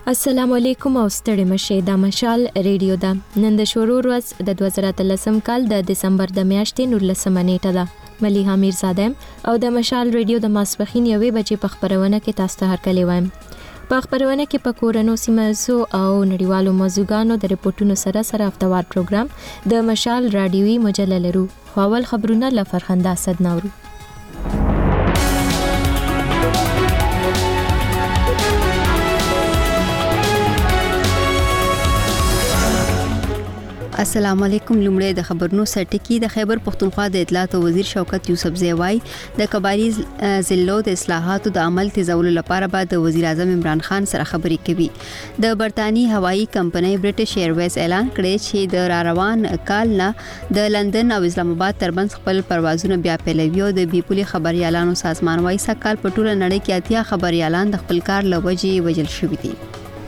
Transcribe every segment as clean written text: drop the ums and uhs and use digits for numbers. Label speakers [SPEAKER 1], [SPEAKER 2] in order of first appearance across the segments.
[SPEAKER 1] السلام علیکم او ستړي مشه د مشال ریډیو دا نن د شروع ورځ د 2013 کال د دسمبر د میاشتې 19 نیټه ده مليحه میرزاده او د مشال ریډیو د ماسپخین 1 بجې په خبرونه کې تاسو ته هرکلی وایم. په خبرونه کې په کورونو سیمه او نړیوالو موضوعګانو د ریپورتونو سره هفتوار پروګرام د مشال رادیوي مجله لرو. خو اول خبرونه له فرخنده اسد نورو.
[SPEAKER 2] السلام علیکم. لومړی د خبرونو سرټکی د خیبر پختونخوا د اطلاعات وزیر شوکت یوسف زیوای د قبایلی ضلعو د اصلاحاتو د عمل تیزولو لپاره بعد د وزیر اعظم عمران خان سره خبرې کوي. د برتانی هوایی کمپنۍ برټش ایرویز اعلان کړی چې د روان کال نه د لندن او اسلام آباد ترمنځ خپل پروازونه بیا پیلوي او د بیپولي خبريالانو سازمان وايي سکهال په ټوله نړۍ کې اتیا خبريالان د خپل کار لوجې وجل شوي دي.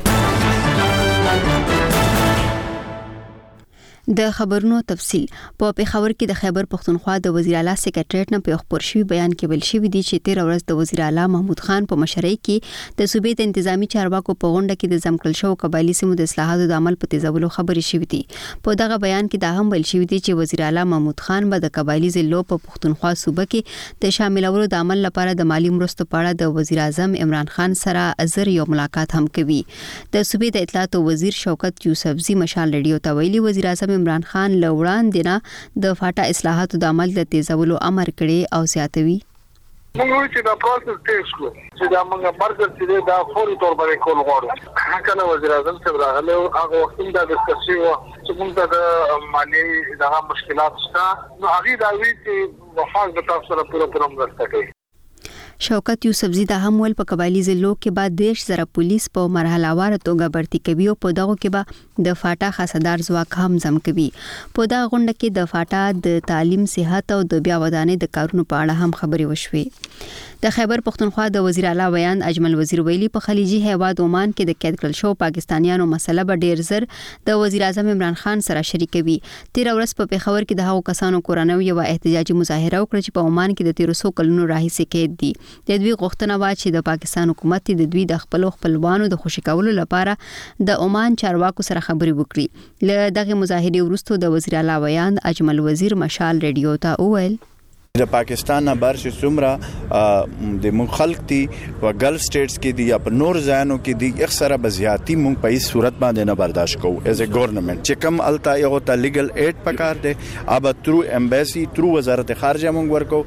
[SPEAKER 2] د خبرونو تفصيل په پیښور کې د خیبر پختونخوا د وزیر اعلی سکریټریټ نه په خبر شوی بیان کې ویل شوی دی چې 13 ورځ د وزیر اعلی محمود خان په مشرۍ کې د صوبې د انتظامی چارواکو په غونډه کې د ځمکړل شو قبایلی سیمو د اصلاحاتو د عمل په تیزولو خبرې شوې دي. په دغه بیان کې دا هم ویل شوی دی چې وزیر اعلی محمود خان به د قبایلی ضلعو په پختونخوا صوبه کې د شاملولو د عمل لپاره د مالی مرستو په اړه د وزیر اعظم عمران خان سره ازر یو ملاقات هم کوي. د صوبې د اطلاعات وزیر شوکت یوسف زی مشال ریډیو ته ویلي وزیر اعظم عمران خان لوړان دینا د فاټا اصلاحاتو د عمل د تیزولو امر کړي او زیاتوي.
[SPEAKER 3] موږ چې دا پروسس تیز کړو چې دا موږ مرګ چې دا فوري تور باندې کول غواړو. کله وزیر اعظم صاحب راغله هغه وخت دا ډسکشن و چې موږ د مالی دغه مشکلات شته نو هغه دا وی چې وفاق د تاسو سره پوره مرسته کوي.
[SPEAKER 2] شوکت یوسف زی دا هم ول په قبایلی ضلعو کې بعد دیش زره پولیس په مرحله وار توګه برتی کوي او په دغه کې به د فاټا خاصدار ځواک هم زم کوي. په دا غونډه کې د فاټا د تعلیم صحت او د بیا ودانې د کارونو په اړه هم خبرې وشوې. د خیبر پختونخوا د وزیر اعلی بیان اجمل وزیر ویلي په خلیجي هیواد عمان کې د قید کړل شو پاکستانیانو مسله به ډیر زر د وزیر اعظم عمران خان سره شریکوي. 13 ورځ په پیښور کې د هغو کسانو کورنۍ یو احتجاجي مظاهره وکړه چې په عمان کې د 1300 کلونو راهیسې قید دي. د دوی غوښتنه و چې د پاکستان حکومت د دوی د خپلوانو د خوشی کولو لپاره د عمان چارواکو سره خبرې وکړي. له دغه مظاهرې وروسته د وزیر اعلی بیان اجمل وزیر مشال ریډیو ته وویل
[SPEAKER 4] د پاکستان نه بار چې څومره د مخالک دي په ګلف سټیټس کې دي یا په نور ځایونو کې دي اکثره بزیاتی مونږ په هیڅ صورت باندې نه برداشت کوو ایز ا ګورنمنت چې کوم التا یو ته لیګل ایډ پکار دی اب ترو امبیسي ترو وزارت خارجه مونږ ورکو.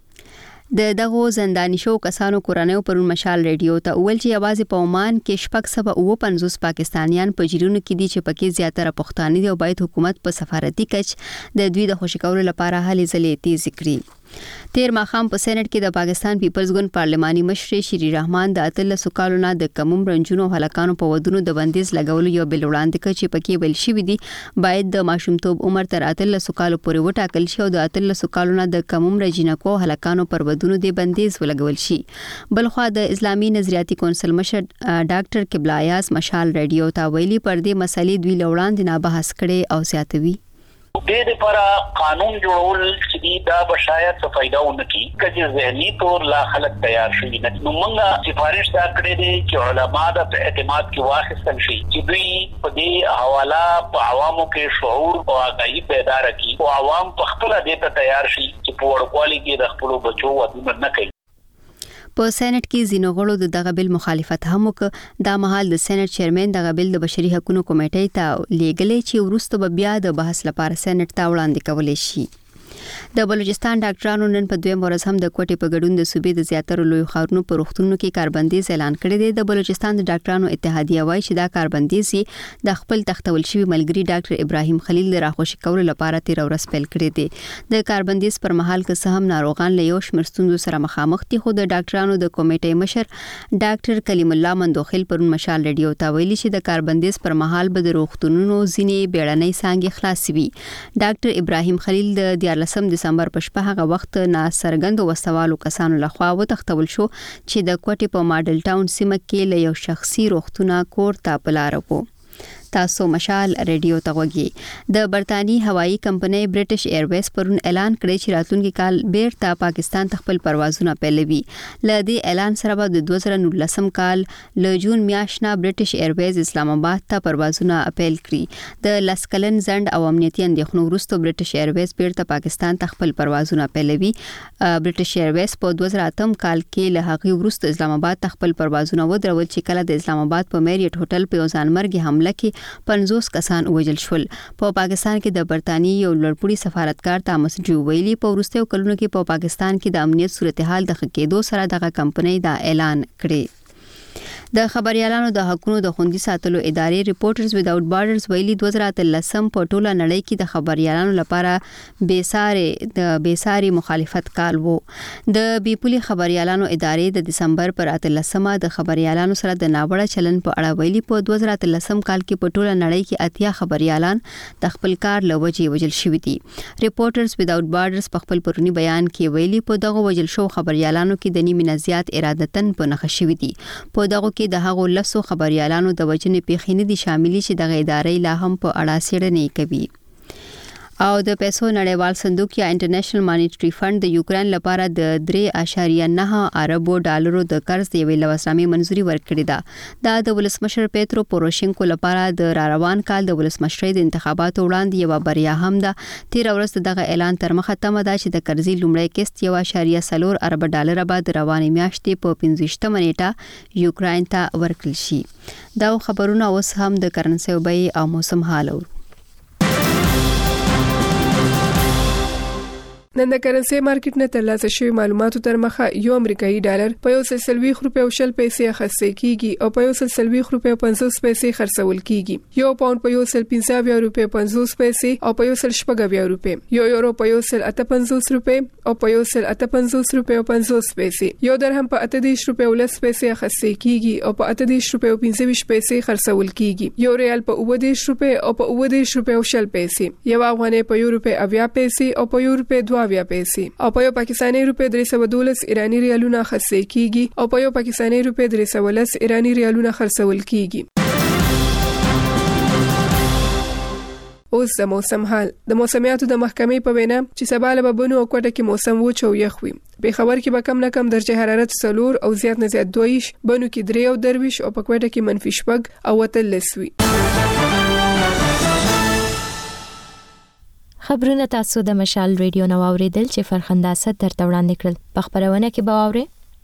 [SPEAKER 2] د دغه زندانی شو کسانو کورنۍ پر مشال ریډیو ته اول چې आवाज په عمان کې شپږ سبا او 50 پاکستانیان په جیرونو کې دي چې پکې زیاتره پښتانه دي او باید حکومت په سفارتي کچ د دوی د خوشی کولو لپاره هلې ځلې تیز کړي. تیر ماخام په سېنات کې د پاکستان پیپلز ګوند پارلماني مشر شری رحمان د اتل سکالونه د کموم رنجونو هلاکانو په ودونو د بندیز لګولو یو بل وړاندې کړ چې پکې ویل شوی دی باید د ماشومتوب عمر تر اتل سکالو پورې وټاکل شي او د اتل سکالونه د کموم رجینکو هلاکانو پر ودونو د بندیز ولګول شي. بلخوا د اسلامي نظریاتي کونسل مشر ډاکټر قبله ایاز مشال ریډیو ته ویلي پر دې مسلې دوی لوړاندې نه بحث کړي او زیاتوي.
[SPEAKER 5] د لپاره قانون جوړول چې دا بشایت څه فائدہ ونکړي چې ذهني تور لا خلک تیار شي. نو موږ سفارش دا کړې دي چې علما د اعتماد کې واخیستل شي چې دوی په دې حواله په عوامو کې شعور او آگاهي پیدا کړي او عوام په خپل دې ته تیار شي چې په ورکوالي کې د خپل بچو ودونه نه کوي.
[SPEAKER 2] په سېنات کې ځینو غړو د دغه بل مخالفت هم وکړ. دا مهال د سېنات چیرمن دغه بل د بشري حقوقو کمیټې ته لیږلې چې وروسته به بیا د بحث لپاره سېنات ته وړاندې کولای شي. د بلوچستان ډاکټرانو نن په دویم ورځ هم د کوټې په ګډون د صوبې د زیاتره لوی ښارونو په روغتونونو کې کاربندیز اعلان کړی دی. د بلوچستان د ډاکټرانو اتحادیه وایي چې دا کاربندیز د خپل تختول شوی ملګری ډاکټر ابراهیم خلیل د راخوشي کولو لپاره 13 ورځ پیل کړی دی. د کاربندیز پر مهال که څه هم ناروغان له یو شمېر ستونزو سره مخامخ دي خو د ډاکټرانو د کمیټې مشر ډاکټر کلیم الله مندوخیل پرون مشال ریډیو ته ویلي چې د کاربندیز پر مهال به د روغتونونو ځینې بیړنۍ څانګې خلاص وي. ډاکټر ابراهیم خلیل د 14 دسمبر په شپه هغه وخت ناڅرګندو وسوالو کسانو لخوا وتښتول شو چې د کوټې په ماډل ټاون سیمه کې له یو شخصي روغتونه کور ته په لار وو. تاسو مشال ریډیو ته وګورئ. د برتانی هوایی کمپنۍ برټش ایرویز پرون اعلان کړی چې راتلونکي کال بیرته پاکستان ته خپل پروازونه پیلوي. ل دې اعلان سره به د 2019 کال ل جون میاشتې برټش ایرویز اسلام آباد ته پروازونه اپیل کړي. د لسکلن زند او امنیتي اندېښنو وروسته برټش ایرویز بیرته پاکستان ته خپل پروازونه پیلوي. برټش ایرویز په 2008 کال کې له هغې وروسته اسلام آباد ته خپل پروازونه ودرول چې کله د اسلام آباد په میریټ هوټل په ځانمرګي حمله کې 50 کسان وژل شول. په پاکستان کې د برتانی یو لوړپوړي سفارتکار تامس جو ویلي په وروستیو کلونو کې په پاکستان کې د امنیت صورتحال د ښه کېدو سره دغه کمپنۍ دا اعلان کړی. د خبريالانو د حقوقو د خوندي ساتلو ادارې ریپورټرز وداوټ بارډرز ویلي 2013 په ټوله نړۍ کې د خبريالانو لپاره بیساري مخالفت کال وو. د بیپولي خبريالانو ادارې د دسمبر پر 13مه د خبريالانو سره د ناوړه چلن په اړه ویلي په 2013 کال کې په ټوله نړۍ کې 80 خبريالان د خپل کار لوجې وجل شوي دي. ریپورټرز وداوټ بارډرز په خپل پرونی بیان کې ویلي په دغه وجل شو خبريالانو کې د نیمه زیات ارادتن په نخښه شوي دي. په دغه کې د هغو لسو خبريالانو د وجنې پیښې نه دي شاملې چې دغه ادارې لا هم په اړه څېړنې کوي. او د پیسو نړیوال صندوق یا انټرنیشنل مانیټری فند د یوکرين لپاره د 3.9 اربو ډالرو د قرض دی ویل وسامي منزوري ورکړې ده. د ولسمشر پیترو پوروشینکو لپاره د روان کال د ولسمشرۍ د انتخاباتو وړاندې یو بریا هم ده. 13 ورځې دغه اعلان تر مخه تمه ده چې د قرضې لومړی قسط 1.4 ارب ډالر بعد روانې میاشتې په 15 نیټه یوکرين ته ورکړل شي. دا خبرونه اوس هم د کرنسي بیې او موسم حال اورو.
[SPEAKER 6] نن د کرنسي مارکیټ نه ترلاسه شوی معلوماتو تر مخه یو امریکایي ډالر په 140 روپیو او 0 پیسې خرڅ کیږي او په 140 روپیو 50 پیسې خرڅول کیږي. یو پاوند په 150 روپیو 50 پیسې او په 150 روپیو. یو یورو په 158 روپیو او په 158 روپیو 50 پیسې. یو درهم په 18 روپیو 10 پیسې خرڅ کیږي او په 18 روپیو 25 پیسې خرڅول کیږي. یو ریال په 19 روپیو او په 19 روپیو 0 پیسې. یو افغانۍ په 1 روپیو 80 پیسې او په 1 روپیو 2 پیسې او په یو پاکستاني روپیه 312 ایرانی ریالونه خرڅ کیږي او په یو پاکستاني روپیه 310 ایرانی ریالونه خرڅول کیږي. اوس د موسم حال. د موسمیاتو د محکمې په وینا چې سبا له بونو او کوټه کې موسم وچ او یخ وي. په خبر کې به کم نه کم درجه حرارت 4 او زیات نه زیات 2 بونو کې 3 او درویش او په کوټه کې -0 او وتلس وي.
[SPEAKER 1] خبرونه تاسو د مشال ریډیو نو اوریدل چې فرخنده ست درته وړاندې کړل. په خبرونه کې به واورئ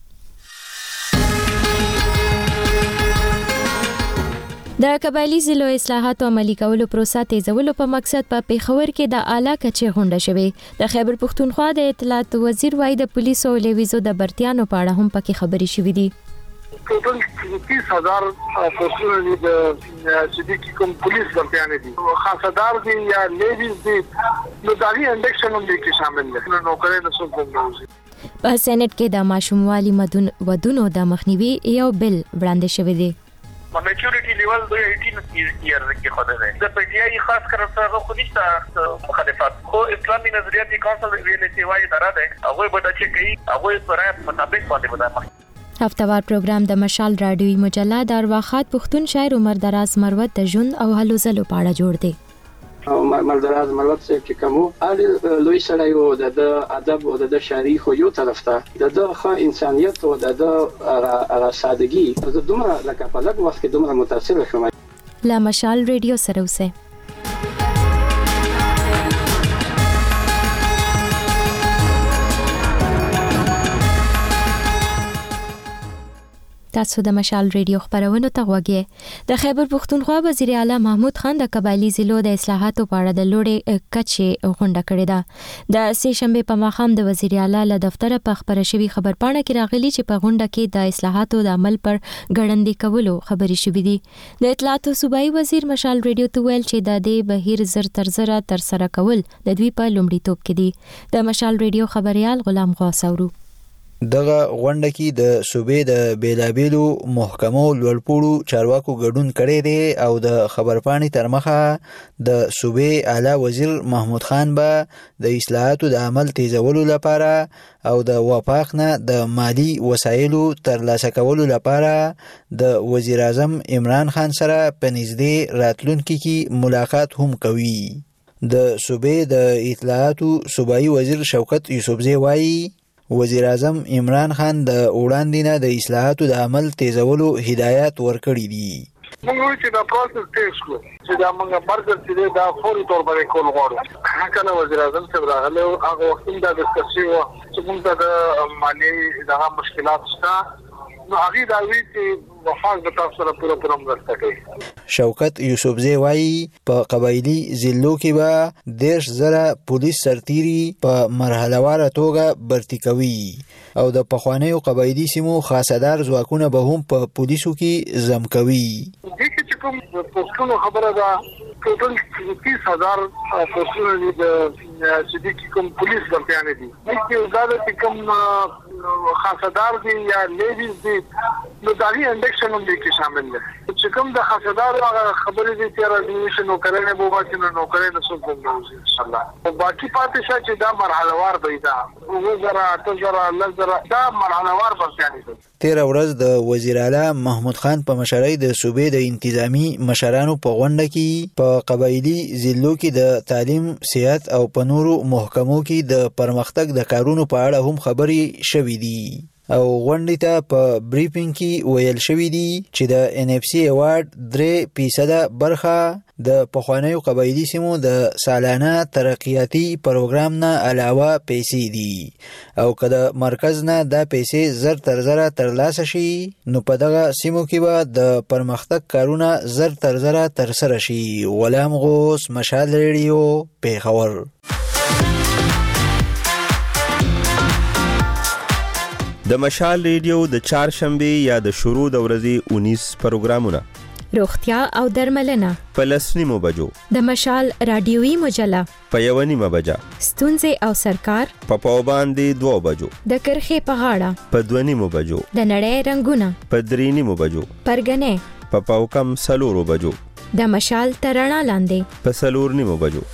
[SPEAKER 1] د قبایلی ضلع اصلاحات عملي کولو پروسه تیزولو په مقصد په پیښور کې د اعلی کچې غونډه شوې. د خیبر پښتونخوا د اطلاعات وزیر وای د پولیسو او لیویزو د برتیانو په اړه هم پکې خبري شوې دي.
[SPEAKER 3] ټوټل 30,000 پولیسونه د چې کوم پولیس برتیانه دي خاصدار دي یا لیویز دي نو دغه انډکشن هم کې شامل دي. نو کله نو څه کوي
[SPEAKER 1] په سېنات کې د ماشوموالي ودونو د مخنیوي یو بل وړاندې شوی دی.
[SPEAKER 5] میچورټی لیول د 18 ایئرز کې خوده ده. د پټیای خاص کر سره خو نشته مخالفت خو اسلامي نظریاتي کونسل ویلې چې وایي درته هغه به د چې کوي هغه سره مطابق باندې ودا.
[SPEAKER 1] هفتوار پروګرام د مشال رادیوي مجله د ارواخات پښتون شاعر عمر دراز مروت د ژوند او هلو زلو په اړه جوړ دی.
[SPEAKER 7] عمر دراز مروت چې کومو علي لوی سره یو د ادب او د شاعري خو یو طرف ته د ښه انسانيت او د سادگی د دومره لکه په لږ وخت کې دومره متاثر شوم.
[SPEAKER 1] لا مشال ریډیو سره اوسه. تاسو د مشال ریډیو خبرونه ته غوږی. د خیبر پښتونخوا وزیر اعلی محمود خان د قبایلی ضلعو د اصلاحاتو په اړه د لوړې کچې غونډه کړې ده. د سه شنبه په ماښام د وزیر اعلی له دفتر په خبره شوی خبرپاڼه کې راغلي چې په غونډه کې د اصلاحاتو د عمل پر غړندې کولو خبرې شوې دي. د اطلاعاتو صوبایي وزیر مشال ریډیو ته ویل چې د دې بهیر زر تر سره کول د دوی په لومړیتوب کې دي. د مشال ریډیو خبريال غلام غوث اورو.
[SPEAKER 8] دغه غونډه کې د صوبې د بیلابیلو محکمو لوړپوړو چارواکو ګډون کړی دی او د خبرپاڼې تر مخه د صوبې اعلی وزیر محمود خان به د اصلاحاتو د عمل تیزولو لپاره او د وفاق نه د مالی وسایلو ترلاسه کولو لپاره د وزیر اعظم عمران خان سره په نږدې راتلونکي کې ملاقات هم کوي. د صوبې د اطلاعاتو صوبایي وزیر شوکت یوسفزی وایي وزیر اعظم عمران خان د وړاندې نه د اصلاحاتو د عمل تیزولو هدایات ورکړي دي.
[SPEAKER 3] موږ چې دا پروسس تیز کړو چې دا موږ مرګ چې دا فوري تور باندې کول غواړو. هغه وزیر اعظم څخه راغله او هغه وخت دا ډسکشن و چې موږ د مالی دغه مشکلات شته نو هغه دا وی چې وفاق د تاسو سره پوره مرسته کوي.
[SPEAKER 8] شوکت یوسفزی وایي په قبایلی ضلعو کې به 10,000 پولیس سرتیري په مرحله‌واره توګه برتي کوي او د پخوانیو قبایلی سیمو خاصدار ځواکونه به هم په پولیسو کې زم کوي.
[SPEAKER 3] چې کوم پوسټونو خبره ده ټوټل 30,000 پوسټونه دي چې کوم پولیس ورته دي چې زیاده کوم خاصدار دي یا لیډیز دي نو دغه انډکشن هم دي کې شامل دي چې کوم د خاصدار خبرې دي چې راځي نو کړنه به واسي نو کړنه څه کوم ان شاء الله او باقي پاتې شي چې دا مرحله وار دی دا وزرا تجرا لزرا دا مرحله وار ورته دي.
[SPEAKER 8] تیر ورځ د وزیر اعلی محمود خان په مشرۍ د صوبې د انتظامی مشرانو په غونډه کې په قبایلی ضلعو کې د تعلیم، صحت او په نورو محکمو کې د پرمختګ د کارونو په اړه هم خبرې شوې دي او غونډې ته په بریفینګ کې ویل شوې دي چې د NFC ایوارډ 3% برخه د پخوانیو قبایلی سیمو د سالانه ترقیاتی پروګرام نه علاوه پیسې دي او که د مرکز نه دا پیسې زر تر زره ترلاسه شي نو په دغه سیمو کې به د پرمختګ کارونه زر تر زره ترسره شي. غلام غوث، مشال ریډیو، پیښور.
[SPEAKER 9] د مشال ریډیو د چهارشنبه یا د شروع د ورځې 19 پروګرامونه
[SPEAKER 1] روغتیا او درملنه
[SPEAKER 9] په 10:30 بجو،
[SPEAKER 1] د مشال رادیوي مجله
[SPEAKER 9] په 1:30 بجه،
[SPEAKER 1] ستونزې او سرکار
[SPEAKER 9] په باندې 2 بجو،
[SPEAKER 1] د کرخې په غاړه
[SPEAKER 9] په 2:30 بجو، د
[SPEAKER 1] نړۍ رنگونه
[SPEAKER 9] په 3:30 بجو،
[SPEAKER 1] پرګنې
[SPEAKER 9] په کم 4 بجو،
[SPEAKER 1] د مشال ترڼا لاندې
[SPEAKER 9] په 4:30 بجو.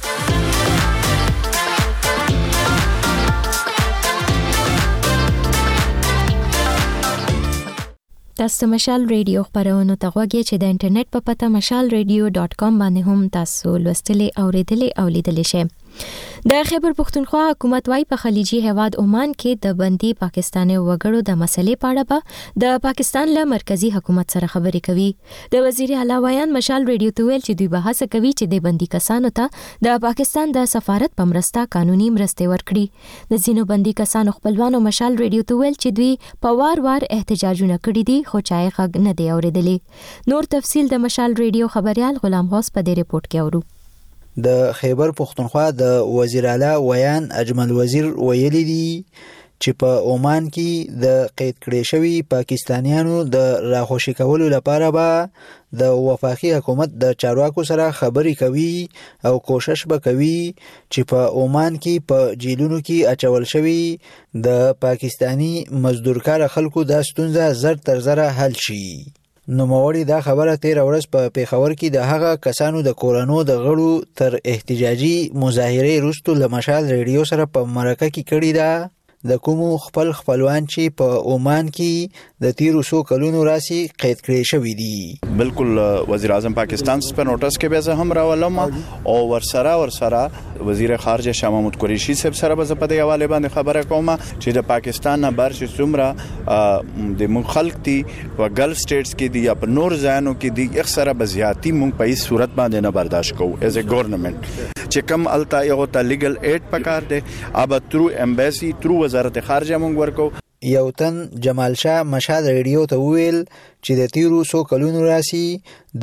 [SPEAKER 1] تاسو مشال ریډیو خبرونه ته غوږی چې د انټرنیټ په پته mashalradio.com باندې هم تاسو لوستلې اوریدلې او لیدلې شئ. د خیبر پختونخوا حکومت وايي په خلیجي هیواد عمان کې د بندي پاکستاني وګړو د مسلې په اړه به د پاکستان له مرکزی حکومت سره خبرې کوي. د وزیر اعلی ویان مشال ریډیو ته ویل چې دوی به هڅه کوي چې د بندي کسانو ته د پاکستان د سفارت په مرسته قانوني مرسته ورکړي. د ځینو بندي کسانو خپلوانو مشال ریډیو ته ویل چې دوی په وار احتجاجونه کړي دي خو چای غږ نه دی اوریدلی. نور تفصیل د مشال ریډیو خبريال غلام غوث په دې ریپورت کې اورو.
[SPEAKER 8] د خیبر پختونخوا د وزیر اعلی ویان اجمل وزیر ویلي دي چې په عمان کې د قید کړي شوی پاکستانیانو د راخوشي کولو لپاره به د وفاقي حکومت د چارواکو سره خبرې کوي او کوشش به کوي چې په عمان کې په جیلونو کې اچول شوی د پاکستانی مزدورکار خلکو د ستونزه زر تر زره حل شي. نو موړي دا خبره تیر ورځ په پیښور کې د هغه کسانو د کورونو د غړو تر احتجاجي مظاهره وروسته له مشال ریډیو سره په مرکه کې کړی دا د کوم خپلوان چې په عمان کې د 1300 کلونو راسي قید کړي شوی دي.
[SPEAKER 4] بالکل وزیر اعظم پاکستان په نوټس کې به زه هم راولم او ورسره وزیر خارجه شاه محمود قریشي صاحب سره به په دې حواله باندې خبره کوم چې د پاکستان نه بهر چې څومره د مخالک دي په ګلف سټیټس کې دي یا په نور ځایونو کې دي اکثره بزیاتی مونږ په هیڅ صورت باندې نه برداشت کوو ایز ا ګورنمنت چې کوم التا یو ته لیګل ایډ پکار دی اب ترو ایمبیسی ترو وزارت خارجه مونږ ورکو.
[SPEAKER 8] یو تن جمال شاه مشال ریډیو ته ویل چې د 1300 کلونو راسي د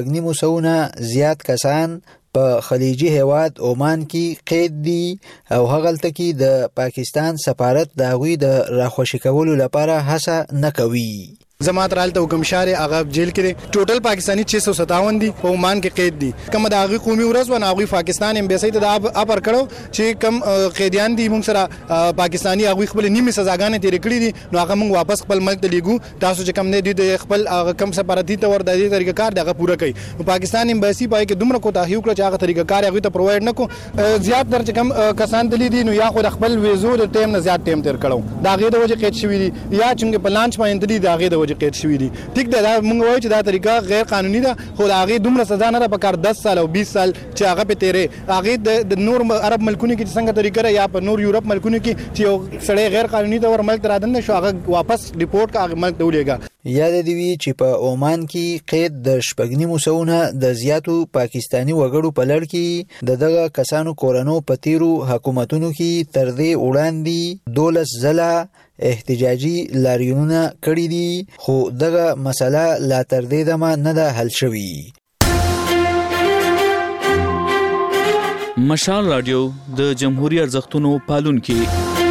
[SPEAKER 8] 9.5 زیات کسان په خلیجي هیواد عمان کې قید دي او هغلته کې د پاکستان سفارت د غوي د راخوشي کولو لپاره هڅه نه کوي.
[SPEAKER 10] زمات رالته حکم شاري هغه جیل کې ټوټل پاکستانی 657 دي په عمان کې قید دي کوم د هغه قومي ورځ و نه هغه پاکستان امبیسي ته د اپر کړو چې کم قیدیان دي موږ سره پاکستانی هغه خپل نیمه سزاګانې تیر کړې دي نو هغه موږ واپس خپل ملک ته لیګو تاسو چې کم نه دي د خپل کم سفارتي تور د دې طریقې کار دغه پوره کوي پاکستان امبیسي پای کې دومره کوتاهی وکړه چې هغه طریقې کار هغه ته پرووایډ نکو زیات در چې کم کسان دلی دي نو یا خو خپل ویزو د ټیم نه زیات ټیم تیر کړو دا غي د وجه قید شوی دي یا چې په لانچ باندې دي دا غي د وجه قید شوی دي ټیک دا موږ وایو چې دا طریقه غیر قانوني ده خو دا غي دومره سزا نه په کار 10 سال او 20 سال چې هغه په تیرې هغه د نور عرب ملکونو کې څنګه طریقه یا په نور یورپ ملکونو کې چې یو سړی غیر قانوني تور ملک درادن شو هغه واپس ریپورت کا ملک ته ولېګا
[SPEAKER 8] یاد دی وی چې په عمان کې قید د شپږنی موسونه د زیاتو پاکستانی وګړو په لړ کې دغه کسانو کورونو په تیرو حکومتونو کې تر دې وړاندې 12 ځله احتجاجي لاریونونه کړي دي خو دغه مسله لا تر دې دمه نه ده حل شوې.
[SPEAKER 11] مشال رادیو د جمهوریت ارزښتونو پالونکي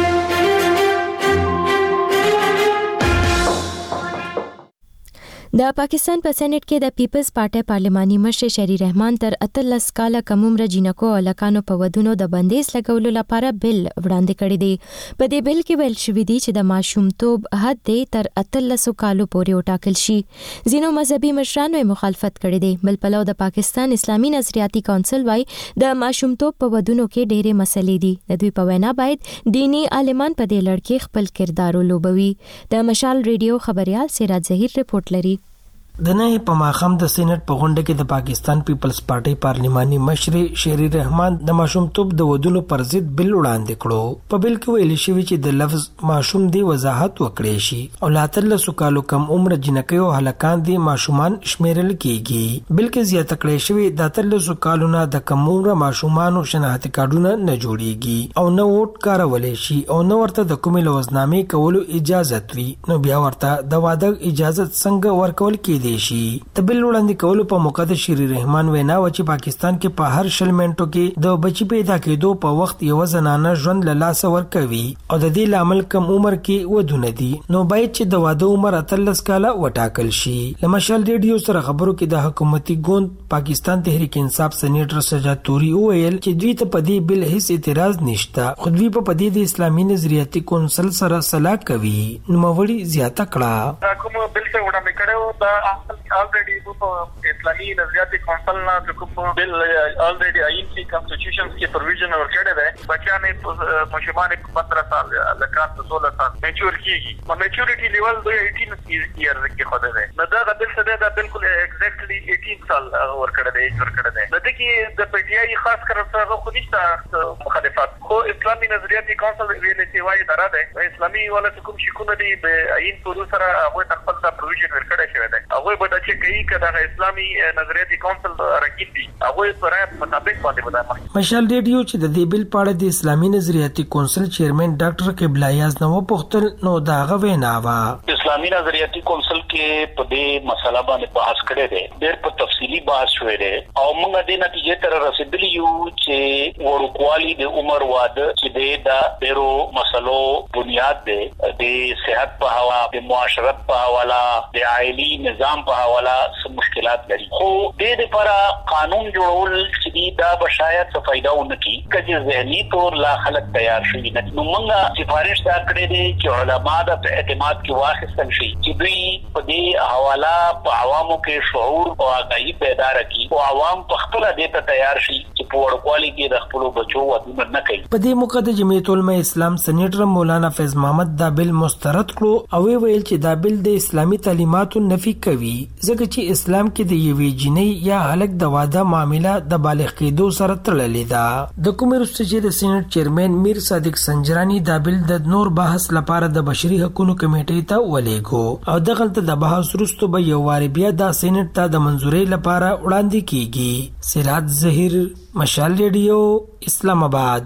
[SPEAKER 1] د پاکستان په سېنات کې د پیپلز پارټي پارلماني مشر شری رحمان تر 13 کاله کم عمر جنکو او لکانو په ودونو د بندیز لګولو لپاره بل وړاندې کړی دی. په دې بل کې ویل شوی دی چې د ماشومتوب حد دې تر 13 کالو پورې وټاکل شي. ځینو مذهبي مشرانو مخالفت کړی دی. بل پلو د پاکستان اسلامي نظریاتي کونسل وايي د ماشومتوب په ودونو کې ډېرې مسلې دي. د دوی په وینا باید دینی عالمان په دې لړ کې خپل کردار ولوبوي. د مشال ریډیو خبريال سراج ظهیر رپورټ لري.
[SPEAKER 12] د نه په ماخم د سېنات په غونډه کې د پاکستان پیپلز پارټي پارلماني مشر شری رحمان د ماشومتوب د ودونو پر ضد بل وړاندې کړو. په بل کې ویل شوی چې د لفظ ماشوم دی وضاحت وکړي شي او لا تر 13 کالو کم عمر جنکۍ او هلکان دي ماشومان شمیرل کیږي. بل کې زیاته کړی شوی د 13 کالو نه د کم عمر ماشومانو شناختی کارډونه نه جوړیږي او نه ووټ کارولای شي او نه ورته د کومې لوزنامې کولو اجازه وي. نو بیا ورته د واده اجازه څنګه ورکول کیږي شي. د بل وړاندې کولو په موقع د شری رحمان وینا و چې پاکستان کې په هر شل منټو کې د بچی پیدا کېدو په وخت یو زنانه ژوند له لاس ورکوي او د دې لامل کم عمر کې ودونه دي. نو باید چې د واده عمر 13 کاله وټاکل شي. لمشال ریډیو سره خبرو کې د حکومتي ګوند پاکستان تحریک انصاف سېنیټر سجاد توري وویل چې دوی ته په دې بل هیڅ اعتراض نشته خو دوی په دې د اسلامي نظریاتي کونسل سره صلاح کوي. نوموړي زیاته کړه
[SPEAKER 3] کوم بل څه وړاندې کړو دا already اسلامي نظریاتي کونسل نه کوم بل already آئین کی کانسټیټیوشن کی پروویژن ورکړی دی بچانه مشمانه 15 سال لکان 16 سال میچور کیږي او میچورټی لیول د 18 ایئر کې خوده دی نو دا بل څه دا بالکل ایگزیکټلی 18 سال ورکړی دی ورکړی دی نو د کې د پټیای خاص کر څه خو نشته مخالفت خو اسلامي نظریاتي کونسل ویل چې وايي درا دی اسلامي ولا کوم شکونه دی د آئین پر سره هغه خپل پروویژن ورکړی شوی دی هغه به چې کوي کدا اسلامي نظریاتي کونسل راکې دي هغه پر مطابق باندې ودا.
[SPEAKER 12] مشال ریډیو چې د دې بل پاړه د اسلامي نظریاتي کونسل چیرمن ډاکټر قبله یاز نو پختل نو دا غوینا وا
[SPEAKER 5] اسلامي نظریاتي کونسل کې په دې مسله باندې بحث کړی دی ډېر په تفصیلی بحث شوی دی او موږ د نتیجې تر رسیدلی یو چې ورکوالي د عمر واده چې د ډېرو مسلو بنیاد دی د صحت په حواله د معاشرت په حواله د عائلی نظام په حواله سم مشکلات لري خو د دې لپاره قانون جوړول چې دا بشایت څه فائدہ ونکړي چې ذهني تور لا خلک تیار شي نو موږ سفارش دا کړې دي چې علما د اعتماد کې واخیستل شي چې دوی په دې حواله په عوامو کې شعور او آگاهي پیدا کړي او عوام په خپل دې ته تیار شي چې په ورکوالي کې د خپل بچو ودونه نه کوي.
[SPEAKER 12] په دې موقع د جمعیت العلماء اسلام سېنیټر مولانا فیض محمد دا بل مسترد کړو او ویل چې دا بل د اسلامي تعلیماتو نفي کوي ځکه چې اسلام کې د یوې جنۍ یا هلک د واده معامله د بالغ کېدو سره تړلې ده. د کوم وروسته چې د سېنات چیرمن میر صادق سنجرانی دا بل د نور بحث لپاره د بشري حقوقو کمیټې ته ولېګو او دغلته د بحث وروسته به یو وار بیا د سېنات ته د منځوري لپاره وړاندې کیږي. سراج ظهیر مشال ریډیو اسلام آباد.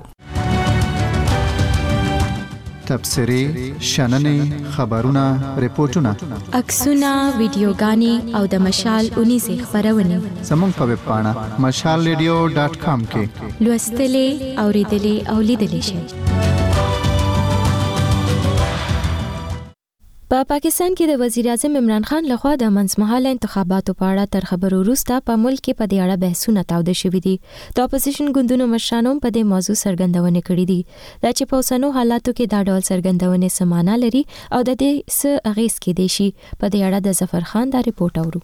[SPEAKER 13] تبصرې شننې خبرونه ریپورتونه
[SPEAKER 1] عکسونه ویډیوګانې او د مشال 19 خبرونه
[SPEAKER 13] زموږ په ویب پاڼه mashalradio.com کې
[SPEAKER 1] لوستلې اوریدلې او لیدلې شئ. په پاکستان کې د وزیر اعظم عمران خان لخوا د منځمهاله انتخاباتو په اړه تر خبرو وروسته په ملک کې په دې اړه بحثونه تاوده شوي دي. د اپوزیشن ګوندونو مشرانو په دې موضوع څرګندونه کړې دي دا چې په اوسنو حالاتو کې دا ډول څرګندونه سمانه لري او د دې څه اغیز کېدای شي. په دې اړه د ظفر خان دا ریپورت اورو.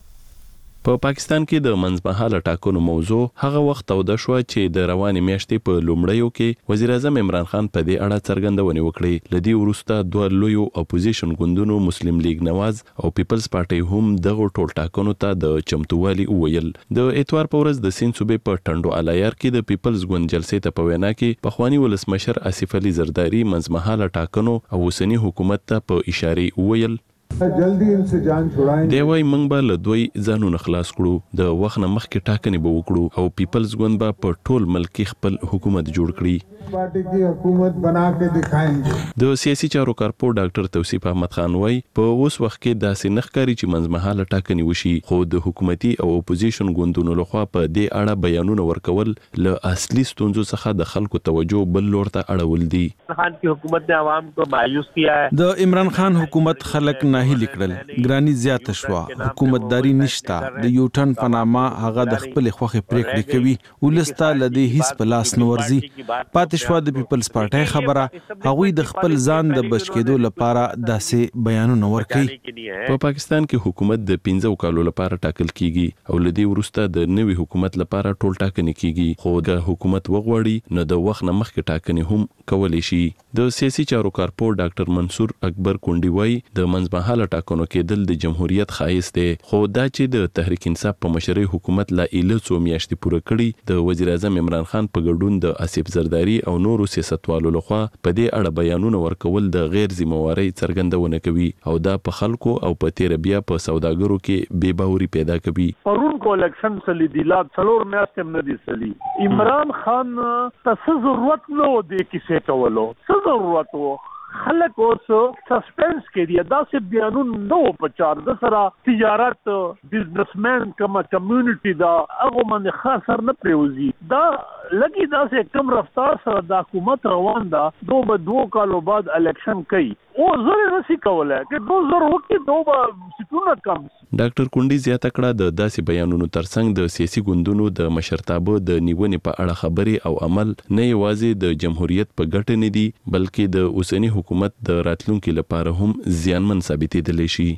[SPEAKER 14] په پاکستان کې د منځمهاله ټاکنو موضوع هغه وخت توده شو چې د روانې میاشتې په لومړیو کې وزیر اعظم عمران خان په دې اړه څرګندونه وکړه. لدی وروسته دوه لویو اپوزیشن ګوندونو مسلم لیگ نواز او پیپلز پارټي هم دغه ټول ټاکنو ته د چمتووالي وویل. د اتوار په ورځ د سین صوبې په ټنډو علایار کې د پیپلز ګوند جلسې ته په وینا کې پخوانی ولسمشر آصف علي زرداری منځمهاله ټاکنو او اوسنی حکومت ته په اشاره وویل
[SPEAKER 15] جلدی انسجام چھوڑائیں.
[SPEAKER 14] دی وای موږ به له دوی ځانونه خلاص کړو، د وخت نه مخکې ټاکنې به وکړو او پیپلز ګوند به په ټول ملک کې خپل حکومت جوړ کړي.
[SPEAKER 15] پارټي کی حکومت بنا کے دکھائیں.
[SPEAKER 14] د سیاسي چارو کارپو ډاکټر توصیف احمد خان وای په اوس وخت کې داسې نخکاری چې منځمهاله ټاکنې وشي، خو د حکومتي او اپوزیشن ګوندونو لخوا په دې اړه بیانونه ورکول له اصلي ستونزو څخه د خلکو توجه بل لور ته اړول دي.
[SPEAKER 16] خان کی حکومت نے عوام کو مایوس کیا ہے.
[SPEAKER 17] د عمران خان حکومت خلک ناهیلي کړل، ګرانی زیاته شو، حکومتداري نشته، د یوټن پنامه هغه د خپل خوخه پریکړې کوي، ولسته لدی هیڅ پلاس نورزي. پاتې شو د پیپلز پارټي خبره، هغه د خپل ځان د بچ کېدو لپاره داسې بیانونه ورکړي.
[SPEAKER 14] په پاکستان کې حکومت د 15 کالو لپاره ټاکل کیږي او لدی ورسته د نوي حکومت لپاره ټول ټاکنې کیږي، خو د حکومت وغوړي نو د وخت نه مخکې ټاکنې هم کولی شي. د سیاسي چارو کارپو ډاکټر منصور اکبر کونډي وای د منځمهاله ټاکنو کېدل د جمهوریت ښایست دی، خو دا چې د تحریک انصاف په مشرۍ حکومت لا ایله څو میاشتې پوره کړي، د وزیر اعظم عمران خان په ګډون د آصف زرداری او نورو سیاستوالو لخوا په دې اړه بیانونه ورکول د غیر ذمہواري څرګندونه کوي او دا په خلکو او په تیر بیا په سوداګرو کې بے باوري پیدا کوي.
[SPEAKER 16] پرون کو الیکشن سلی دی لا څلور میاشتې نه دي سلی. عمران خان ته ضرورت نو دی کیسه کولو ضرورت وو، خلک اوس سسپنس کې دي. دا څه بیانون نو په چار د سره تجارت بزنسمن کما کمیونټي دا هغه باندې خاص سر نه پریوزي. دا لګي دا څه کم رفتار سره د حکومت روان ده، دو کالو بعد الیکشن کوي او زره نسی کوله چې 2000 وخت دوه سټونه کم.
[SPEAKER 14] ډاکټر کونډي زیاته کړه د داسې بیانونو ترڅنګ د سیاسي ګوندونو د مشرتابه د نیونې په اړه خبري او عمل نه یوازې د جمهوریت په ګټه نه دي بلکې د اوسنی حکومت د راتلونکو لپاره هم زیانمن ثابتېدلی شي.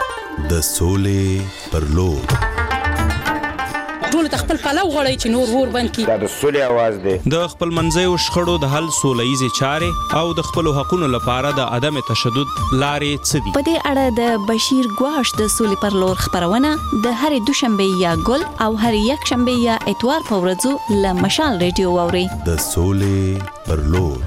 [SPEAKER 18] د سولې پر لور
[SPEAKER 19] ټول خپل پلو غړی چې نور ور بند کی.
[SPEAKER 20] دا د سولې आवाज دی.
[SPEAKER 21] د خپل منځي او شخړو د حل سولېزي چارې او د خپل حقوقو لپاره د عدم تشدد لارې څه دي.
[SPEAKER 22] په دې اړه د بشیر ګواش د سولې پر لور خبرونه د هر دوشنبه یا ګل او هر یک شنبه یا اتوار په ورځو له مشال ریډیو اوري.
[SPEAKER 18] د سولې پر لور.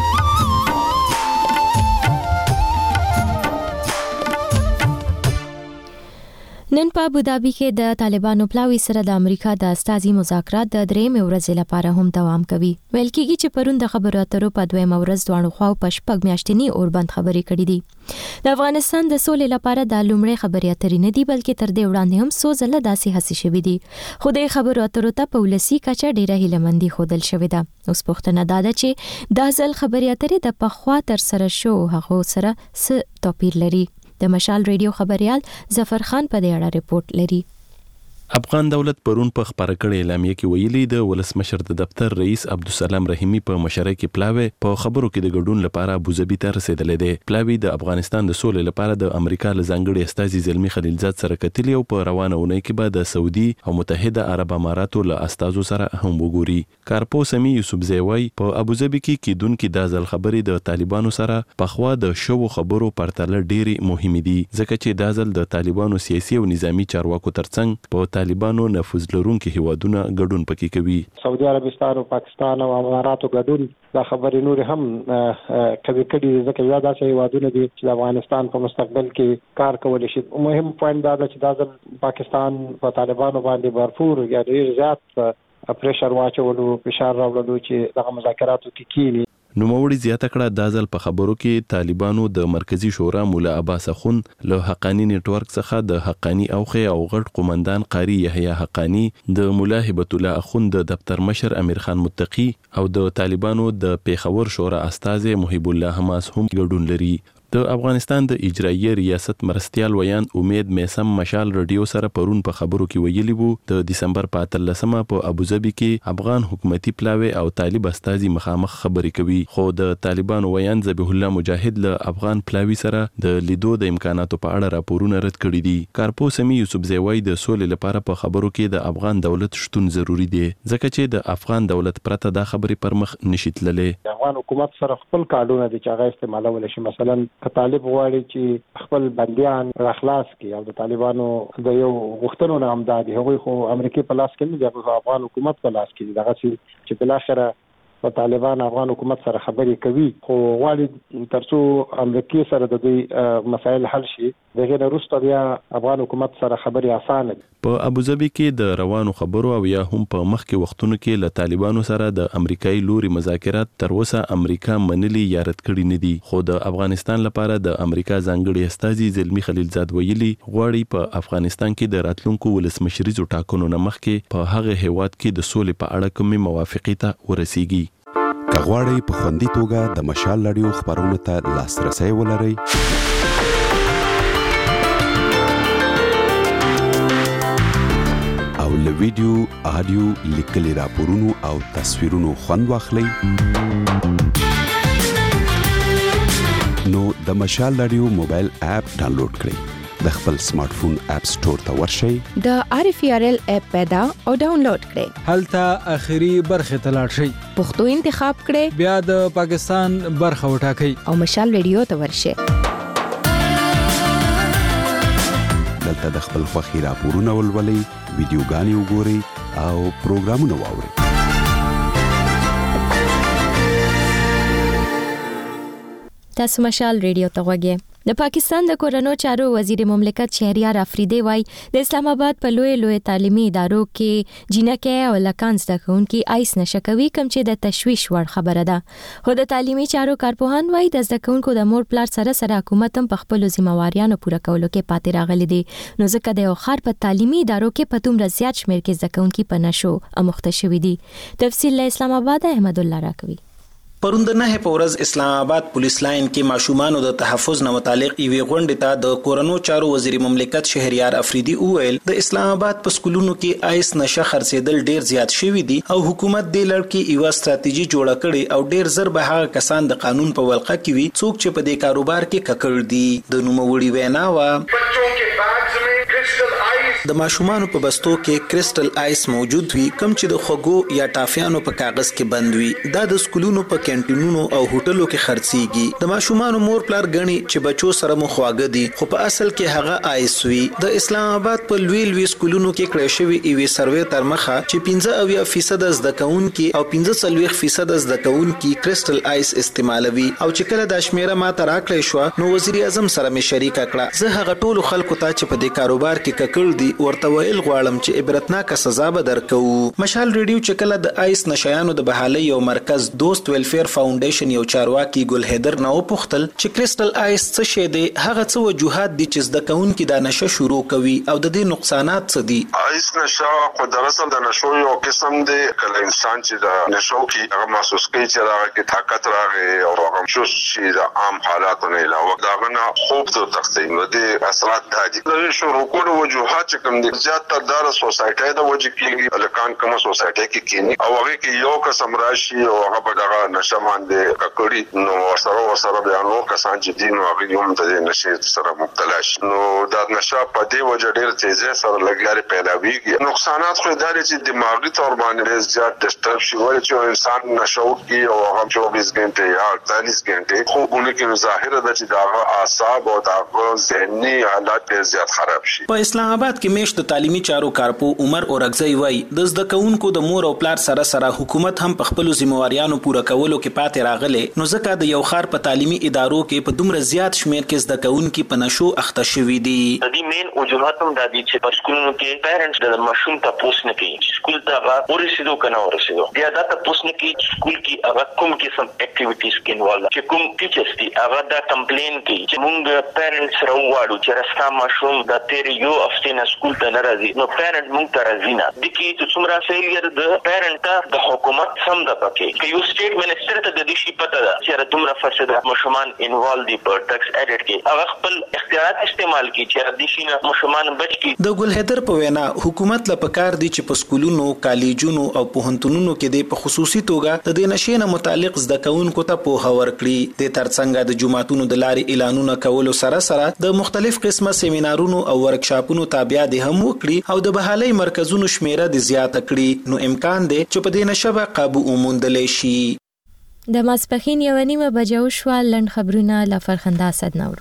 [SPEAKER 1] نن په ابوظبي کې د طالبانو پلاوي سره د امریکا د استازي مذاکرات د درېمې ورځې لپاره هم دوام کوي. ویل کېږي چې پرون د خبرو اترو په دویمه ورځ دواړو خواو په شپږ میاشتني اوربند خبرې کړې دي. د افغانستان د سولې لپاره د لومړۍ خبرې اترې نه دي بلکې تر دې وړاندې هم څو ځله داسې هڅې شوې دي، خو د خبرو اترو ته په ولسي کچه ډېره هیلهمندي ښودل شوې ده. اوس پوښتنه دا ده چې دا ځل خبرې اترې د پخوا تر سره شو هغو سره څه توپیر لري. د مشال ریډیو خبريال ظفر خان په دې اړه ریپورت لري.
[SPEAKER 14] افغان دولت پرون په خبره کړې اعلامیه کې ویلي د ولسمشر د دفتر رئیس عبدالسلام رحیمی په مشره کې پلاوی په خبرو کې د ګډون لپاره ابوظبي ته رسیدلې ده. پلاوی د افغانستان د سولې لپاره د امریکا له ځانګړي استازي زلمی خلیلزاد سره کتلی او په روانه اونۍ کې به د سعودي او متحده عرب اماراتو له استازو سره هم وګوري. کارپو سمي یوسف زیوی په ابوظبي کې کیدونکو د ځل خبرې د طالبانو سره په خوا د شو خبرو پرتله ډېری مهمه دي ځکه چې د ځل د طالبانو سیاسي او نظامی چارواکو ترڅنګ په طالبانو نفوذ لرونکو هیوادونو ګډون پکې کوي.
[SPEAKER 23] سعودي عربستان او پاکستان او اماراتو ګډون دا خبرې نور هم کوي کړي ځکه یو داسې هیوادونه دي چې د افغانستان په مستقبل کې کار کولی شي. مهم پوینټ دا ده چې دا پاکستان په طالبانو باندې برفور یا ډیر زیات پریشر واچولو، فشار راوړلو چې دغه مذاکراتو کې کینی.
[SPEAKER 14] نوموړي زیاته کړه د ځل په خبرو کې طالبانو د مرکزی شورا مولا عباس اخون له حقانی نیټورک څخه د حقانی اوخه او غټ قومندان قاری یحیی حقانی، د مولا هبت الله اخون د دفتر مشر امیر خان متقی او د طالبانو د پیښور شورا استاذ محب الله حماس هم ګډون لري. د افغانستان د اجرایي ریاست مرستیال ویان امید میسم مشال رادیو سره پرون په خبرو کې ویلي وو د دسمبر په 13مه په ابوظبي کې افغان حکومتي پلاوی او طالب استازي مخامخ خبرې کوي، خو د طالبانو ویان ذبیح الله مجاهد له افغان پلاوی سره د لیدو د امکاناتو په اړه راپورونه رد کړي دي. کارپو سمي یوسف زیوای د سولې لپاره په خبرو کې د افغان دولت شتون ضروری دی، ځکه چې د افغان دولت پرته دا خبرې پر مخ نشي تللی.
[SPEAKER 23] افغان حکومت سره خپل کارونه دي چې هغه استعمالول شي. مثلا که طالب غواړي چې خپل بنديان راخلاص کړي او د طالبانو د یو غوښتنو نه امدادي هغوی خو امریکای په لاس کې نه دی، خو افغان حکومت په لاس کې دی. دغه چې بل اخره په طالبان افغان حکومت سره خبرې کوي، خو غواړي ترڅو امریکای سره د دې مسایل حل شي دغه وروسته بیا افغان حکومت سره خبرې اسانه دي.
[SPEAKER 14] په ابوظبي کې د روانو خبرو او یا هم په مخکې وختونو کې له طالبانو سره د امریکایي لوري مذاکرات تر اوسه امریکا منلي یا رد کړي نه دي، خو د افغانستان لپاره د امریکا ځانګړي استازي زلمی خلیلزاد ویلي غواړي په افغانستان کې د راتلونکو ولسمشریزو ټاکنو نه مخکې په هغه هیواد کې د سولې په اړه کومې موافقې ته ورسیږي.
[SPEAKER 18] که غواړئ په خوندي توګه د مشال رادیو خبرونو ته لاسرسی ولرئ او له ویډیو، آډیو، لیکلي راپورونو او تصویرونو خوند واخلئ نو د مشال رادیو موبایل اپ ډاونلوډ کړئ. د خپل سمارټ فون اپ سٹور ته ورشئ،
[SPEAKER 2] د RFRL اپ پیدا او ډاونلوډ کړئ.
[SPEAKER 17] هلته اخیری برخه ته لاړ شئ،
[SPEAKER 2] پښتو انتخاب کړئ،
[SPEAKER 17] بیا د پاکستان برخه وټاکئ
[SPEAKER 2] او مشال رادیو ته ورشئ.
[SPEAKER 18] دلته د خپل خوښي راپورونه ولولئ، ویډیوګانې وګورئ او پروګرامونه واورئ.
[SPEAKER 1] تاسو مشال رادیو ته غوږی. د پاکستان د کورونو چارو وزیر مملکت شهریار افریدی وای د اسلام آباد په لوی تعلیمي ادارو کې جنکه او لکان زده کوونکي آیس نشه کوي، کوم چې د تشویش وړ خبره ده. خو د تعلیمي چارو کارپوهان وای د زده کوونکو د مور پلار سره حکومت هم په خپل ذمہواریانو پوره کولو کې پاتې راغلي دي، نو ځکه د یو خار په تعلیمي ادارو کې په دومره زیات شمېر کې زده کوونکي په نشو اموخته شوي دي. تفصیل له اسلام آباد احمد الله راکوي.
[SPEAKER 6] پروند نه په ورځ اسلام آباد پولیس لاین کې ماشومان د تحفظ نه متعلق ایوي غونډه ته د کورونو چارو وزیر مملکت شهریار افریدی وویل د اسلام آباد په سکولونو کې آیس نشه خرڅېدل ډیر زیات شوی دي او حکومت د لړ کې ایوه ستراتیژي جوړه کړي او ډیر زر به هغه کسان د قانون په ولقه کې وي څوک چې په دې کاروبار کې ککړ دي. د نوموړي وینا د ماشومانو په بستو کې کریسټل آیس موجود وي کوم چې د خوګو یا ټافیانو په کاغذ کې بند وي. دا د سکولونو په کینټینونو او هوټلو کې خرڅيږي. د ماشومانو مور پلار غني چې بچو سره مخواګه دي خو په اصل کې هغه آیس وي. د اسلام آباد په لوی سکولونو کې کړی شوی ایوي سروې تر مخه چې 15% زده کوونکي او 45% زده کوونکي کریسټل آیس استعمالوي او چې کله د شمیره ما ته راکړی شو نو وزیر اعظم سره مې شریک کړه. زه هغه ټول خلکو ته چې په دې کاروبار کې ککړ دي ورته ویل غواړم چې عبرتناک سزا به درکو. مشال ریډیو چې کله د آیس نشایانو د بحالي یو مرکز دوست ویلفیر فاونډیشن یو چارواکي ګل حیدر نو پوښتل چې کریسټل آیس څه شی دی، هغه څه وجوهات دي چې زده کوونکي د نشه شروع کوي او د دې نقصانات څه دي.
[SPEAKER 20] آیس نشه خو دراصل د نشو یو قسم دی. کله انسان چې د نشو کې هغه محسوس کوي چې هغه کې طاقت راغی او هغه چې د عام حالاتو نه علاوه دا غنه خوب ته تقسیم د اثرات دي. د شروع کولو وجوهات چې کوم دي زیات تر د سوسایټي د وجه کې الکان کوم سوسایټي کې کینی او هغه کې یو قسم راشي او هغه په دغه نشه باندې ککړی نو سره بیا نو کسان چې دین او هغه هم د نشه سره مبتلا شي نو دا نشه په دې وجه ډیر تیزه سره لګیاري پیدا ویږي. نقصانات خو دا چې دماغي تور باندې زیات ډسټرب شي ولې چې انسان نشه کوي او هغه 24 غنټه یا 48 غنټه خوبونه کې ظاهر ده چې دا اعصاب او دا ذهني حالات ډیر زیات خراب شي.
[SPEAKER 6] په اسلام آباد کې میشت تعلیمي چارو کارپو عمر اورغزی وای د زده کوونکو د مور او پلار سره حکومت هم په خپل ذمہواریانو پوره کولو کې پاتې راغله نو ځکه د یو خار په تعلیمي ادارو کې په دومره زیات شمیر کې زده کوونکي په نشو اخته شوي دي.
[SPEAKER 5] د دې مین وجوهات هم د دې چې په سکولونو کې پیرنټس د ماشوم ته پوښتنه کوي چې سکول ته هغه ورسېدو کنه ورسېدو بیا دا ته پوښتنه کوي چې سکول کې هغه کوم قسم اکټیویټیز کې انوالو چې کوم ټیچرز دي هغه دا کمپلین کوي چې موږ پیرنټس راوړو چې راستا ماشوم د تیر
[SPEAKER 4] یو هفته نه سکول ته نه راځي نو پیرنټ مونږ ته راځي نه د کی چې څومره فیلیر د پیرنټ د حکومت سم د پکې که یو سټیټ منسټر ته د دې شي پته ده چې دومره فساد مشمان انوالو دي په ټیکس اډیټ کې هغه خپل اختیارات استعمال کړي چې د شي نه مشمان بچ کی.
[SPEAKER 6] د ګل حیدر په وینا حکومت له پکار دي چې په سکولونو کالجونو او پوهنتونونو کې د په خصوصي توګه د دې نشې نه متعلق زده کوونکو ته پوهه ورکړي. د ترڅنګ د جماعتونو د لارې اعلانونه کولو سره سره د مختلف قسمه سیمینارونو او ورکشاپونو تابع دي هم وکړي او د بحالي مرکزونو شمیره د زیاته کړي نو امکان دی چې په دې نشبه قابو وموندل شي.
[SPEAKER 1] د ماسپخین 1:30 بجو شو لند خبرونه له فرخنده اسد نورو.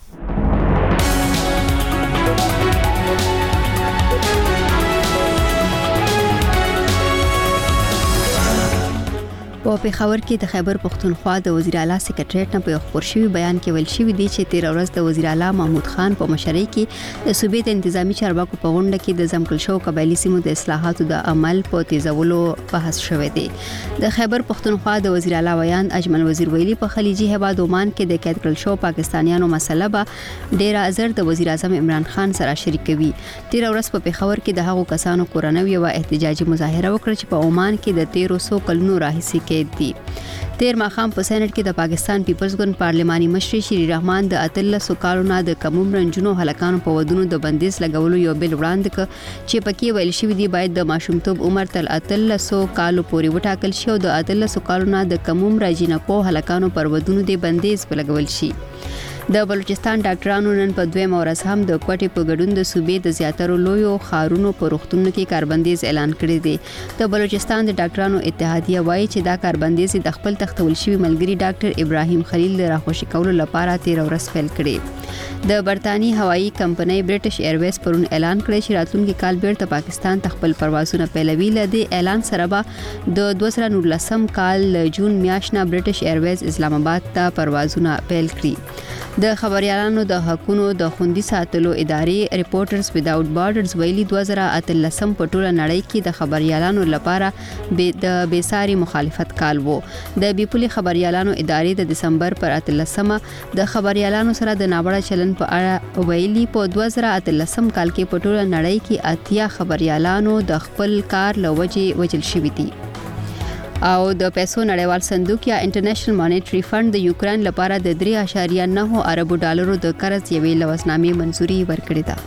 [SPEAKER 7] په پیښور کې د خیبر پښتونخوا د وزیر اعلی سکریټریټ نه په خبر شوی بیان کې ویل شوی دی چې 13 ورځ د وزیر اعلی محمود خان په مشرۍ کې د صوبې د انتظامی چارواکو په غونډه کې د ځمکل شو قبایلی سیمو د اصلاحاتو د عمل په تیزولو بحث شوی دی. د خیبر پښتونخوا د وزیر اعلی ویان اجمل وزیر ویلي په خلیجي هیواد عمان کې د قید کړل شو پاکستانیانو مسله به ډیر ازر د وزیر اعظم عمران خان سره شریکوي. 13 ورځ په پیښور کې د هغو کسانو کورنوي او احتجاجي مظاهره وکړه چې په عمان کې د 1300 کلونو راهیسې دي. تیر ماخام په سېنات کې د پاکستان پیپلز ګوند پارلماني مشر شری رحمان د 1300 کالونو د کموم رنجونو هلکانو په ودونو د بندیز لګولو یو بل وړاندې ک چې پکې ویل شوی دی باید د ماشومتوب عمر تل 1300 کالو پورې وټاکل شي او د 1300 کالونو د کموم راجینکو هلکانو پر ودونو د بندیز په لګول شي. د بلوچستان ډاکټرانو نن په 2 ورځ هم د کوټې په ګډون د صوبې د زیاترو لویو خارونو په روغتونونو کې کاربندیز اعلان کړی دی. د بلوچستان د ډاکټرانو اتحادیه وایي چې دا کاربندیز د خپل تختول شوی ملګری ډاکټر ابراهیم خلیل د راخوشي کولو لپاره 13 ورځ پیل کړي. د برتانی هوایی کمپنۍ برټش ایرویز پرون اعلان کړی چې راتلونکي کال بیرته پاکستان ته خپل پروازونه پیلوي. لدې اعلان سره به د 2019 کال جون میاشت نه برټش ایرویز اسلام آباد ته پروازونه پیل کړي. د خبريالانو د حقوقو د خوندي ساتلو ادارې ریپورټرز ویداوټ بارډرز ویلي 2013 په ټوله نړۍ کې د خبريالانو لپاره د بیساري مخالفت کال وو. د بیپولي خبريالانو ادارې د دسمبر پر 13 د خبريالانو سره د ناوړه چلن په اړه ویلي په 2013 کال کې په ټوله نړۍ کې 80 خبريالانو د خپل کار لوجې وجل شوي دي. او د پیسو نړیوال صندوق یا انټرنیشنل مانیټری فند د یوکرين لپاره د 3.9 اربو ډالرو د قرض یوې لوسنامې منزوري ورکړې ده.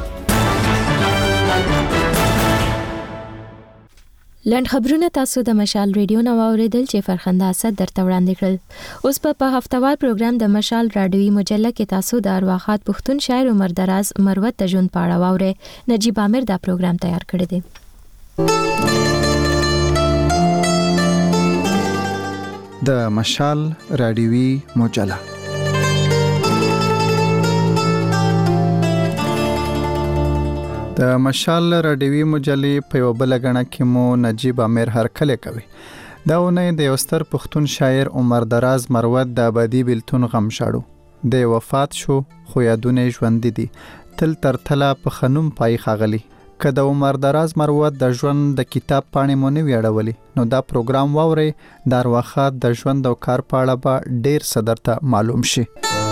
[SPEAKER 1] لند خبرونه تاسو د مشال ریډیو نو اوریدل چې فرخنده اسد درته وړاندې کړل. اوس په هفتوار پروګرام د مشال رادیوي مجله کې تاسو د ارواحات پښتون شاعر عمر دراز مروت تجون پاړه واوري. نجیب عامر دا پروګرام تیار کړی دی.
[SPEAKER 13] د مشال رادیوي مجله د مشال رادیوي مجلې په یو بل غړنه کې مو نجیب عامر هرکله کوي. دا ونه د یو ستر پښتون شاعر عمر دراز مروت د ابدي بیلتون غم شاړو. د وفات شو خو یادونه ژوند دي تل تر تله په خنوم پای خاغلی. که د عمر دراز مروت د ژوند د کتاب پاڼې مونږ ویاړولې نو دا پروګرام واوري د ارواحات د ژوند او کار په اړه به ډیر صدرته معلوم شي.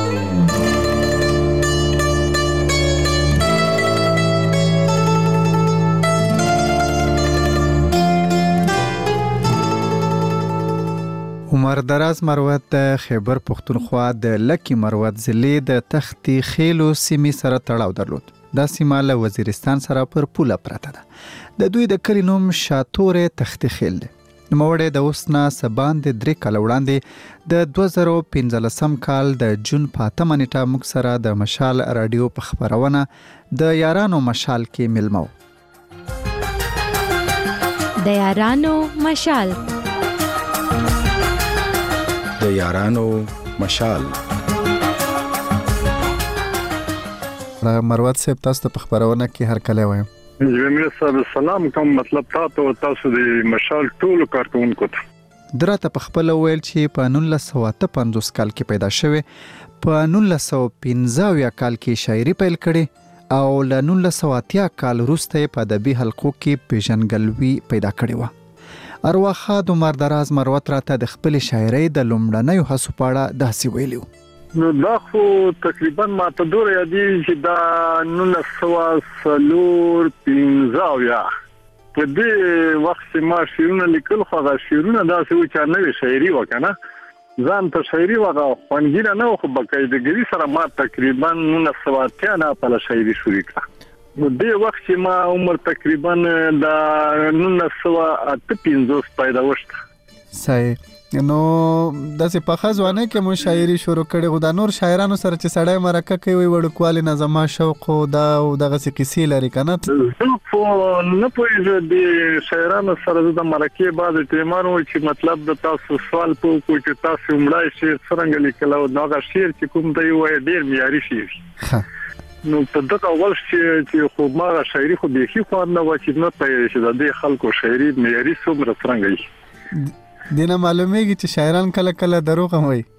[SPEAKER 13] عمر دراز مروت د خیبر پښتونخوا د لکی مروت ضلع د تختی خیلو سیمې سره تړاو درلود. دا سیمه له وزیرستان سره پر پوله پرته ده. د دوی د کلی نوم شاتورې تختی خیل دی. نوموړی د اوس نه سبان د 3 کال وړاندې د 2015 کال د جون په 8 نیټه موږ سره د مشال رادیو په خبرونه د یارانو مشال کې ملمو.
[SPEAKER 1] د یارانو مشال
[SPEAKER 18] د یارانو مشال
[SPEAKER 13] مروت صاحب تاسو په خبرونه کې هر کله وایم.
[SPEAKER 16] جميل صاحب سلام کوم مطلب تاسو د مشال ټول کارکونکو ته.
[SPEAKER 13] درته په خپل ویل چې په 1955 کال کې پیدا شوه، په 1915 کال کې شاعري پیل کړي او له 1980 کال وروسته په ادبي حلقو کې پیژنګلوي پیدا کړي و. ارواحات عمر دراز مروت راته د خپل شاعرۍ د لومړنیو هڅو په اړه داسې ویلو.
[SPEAKER 16] نو دا خو تقریبا ما ته دوره یادي چې دا 1915 په دې وخت ما شیرونه لیکل خو دا شیرونه دا څه و چې نوې شاعري وکنه ځان ته شاعري وغه خوانګیره نه خو بقایدګي سره ما تقریبا 1980 نه په شاعري شروع کړه. نو دې وخت چې ما عمر تقریبا دا 1985 پیدا وشته.
[SPEAKER 13] صحیح. نو داسې په خزوانه کې مو شاعري شروع کړې غو د نور شاعرانو سره چې سړی مرکه کوي وړکوالي نظم شوق او دا دغه څه لري کنه
[SPEAKER 16] خو نه پوهیږم د شاعرانو سره د مرکه بعد ټیمانو چې مطلب د تاسو سوال په کو چې تاسو مړای شعر څنګه لیکلو دا شعر چې کوم دی وای ډیر معیاري شعر نو په دغه اول چې خو ما شاعري خو به خي خو نه و چې نه پېښ د دې خلکو شاعري معیاري څومره څنګه وي
[SPEAKER 13] دینه معلومیږي چې شاعران کله کله دروغ هم وایي.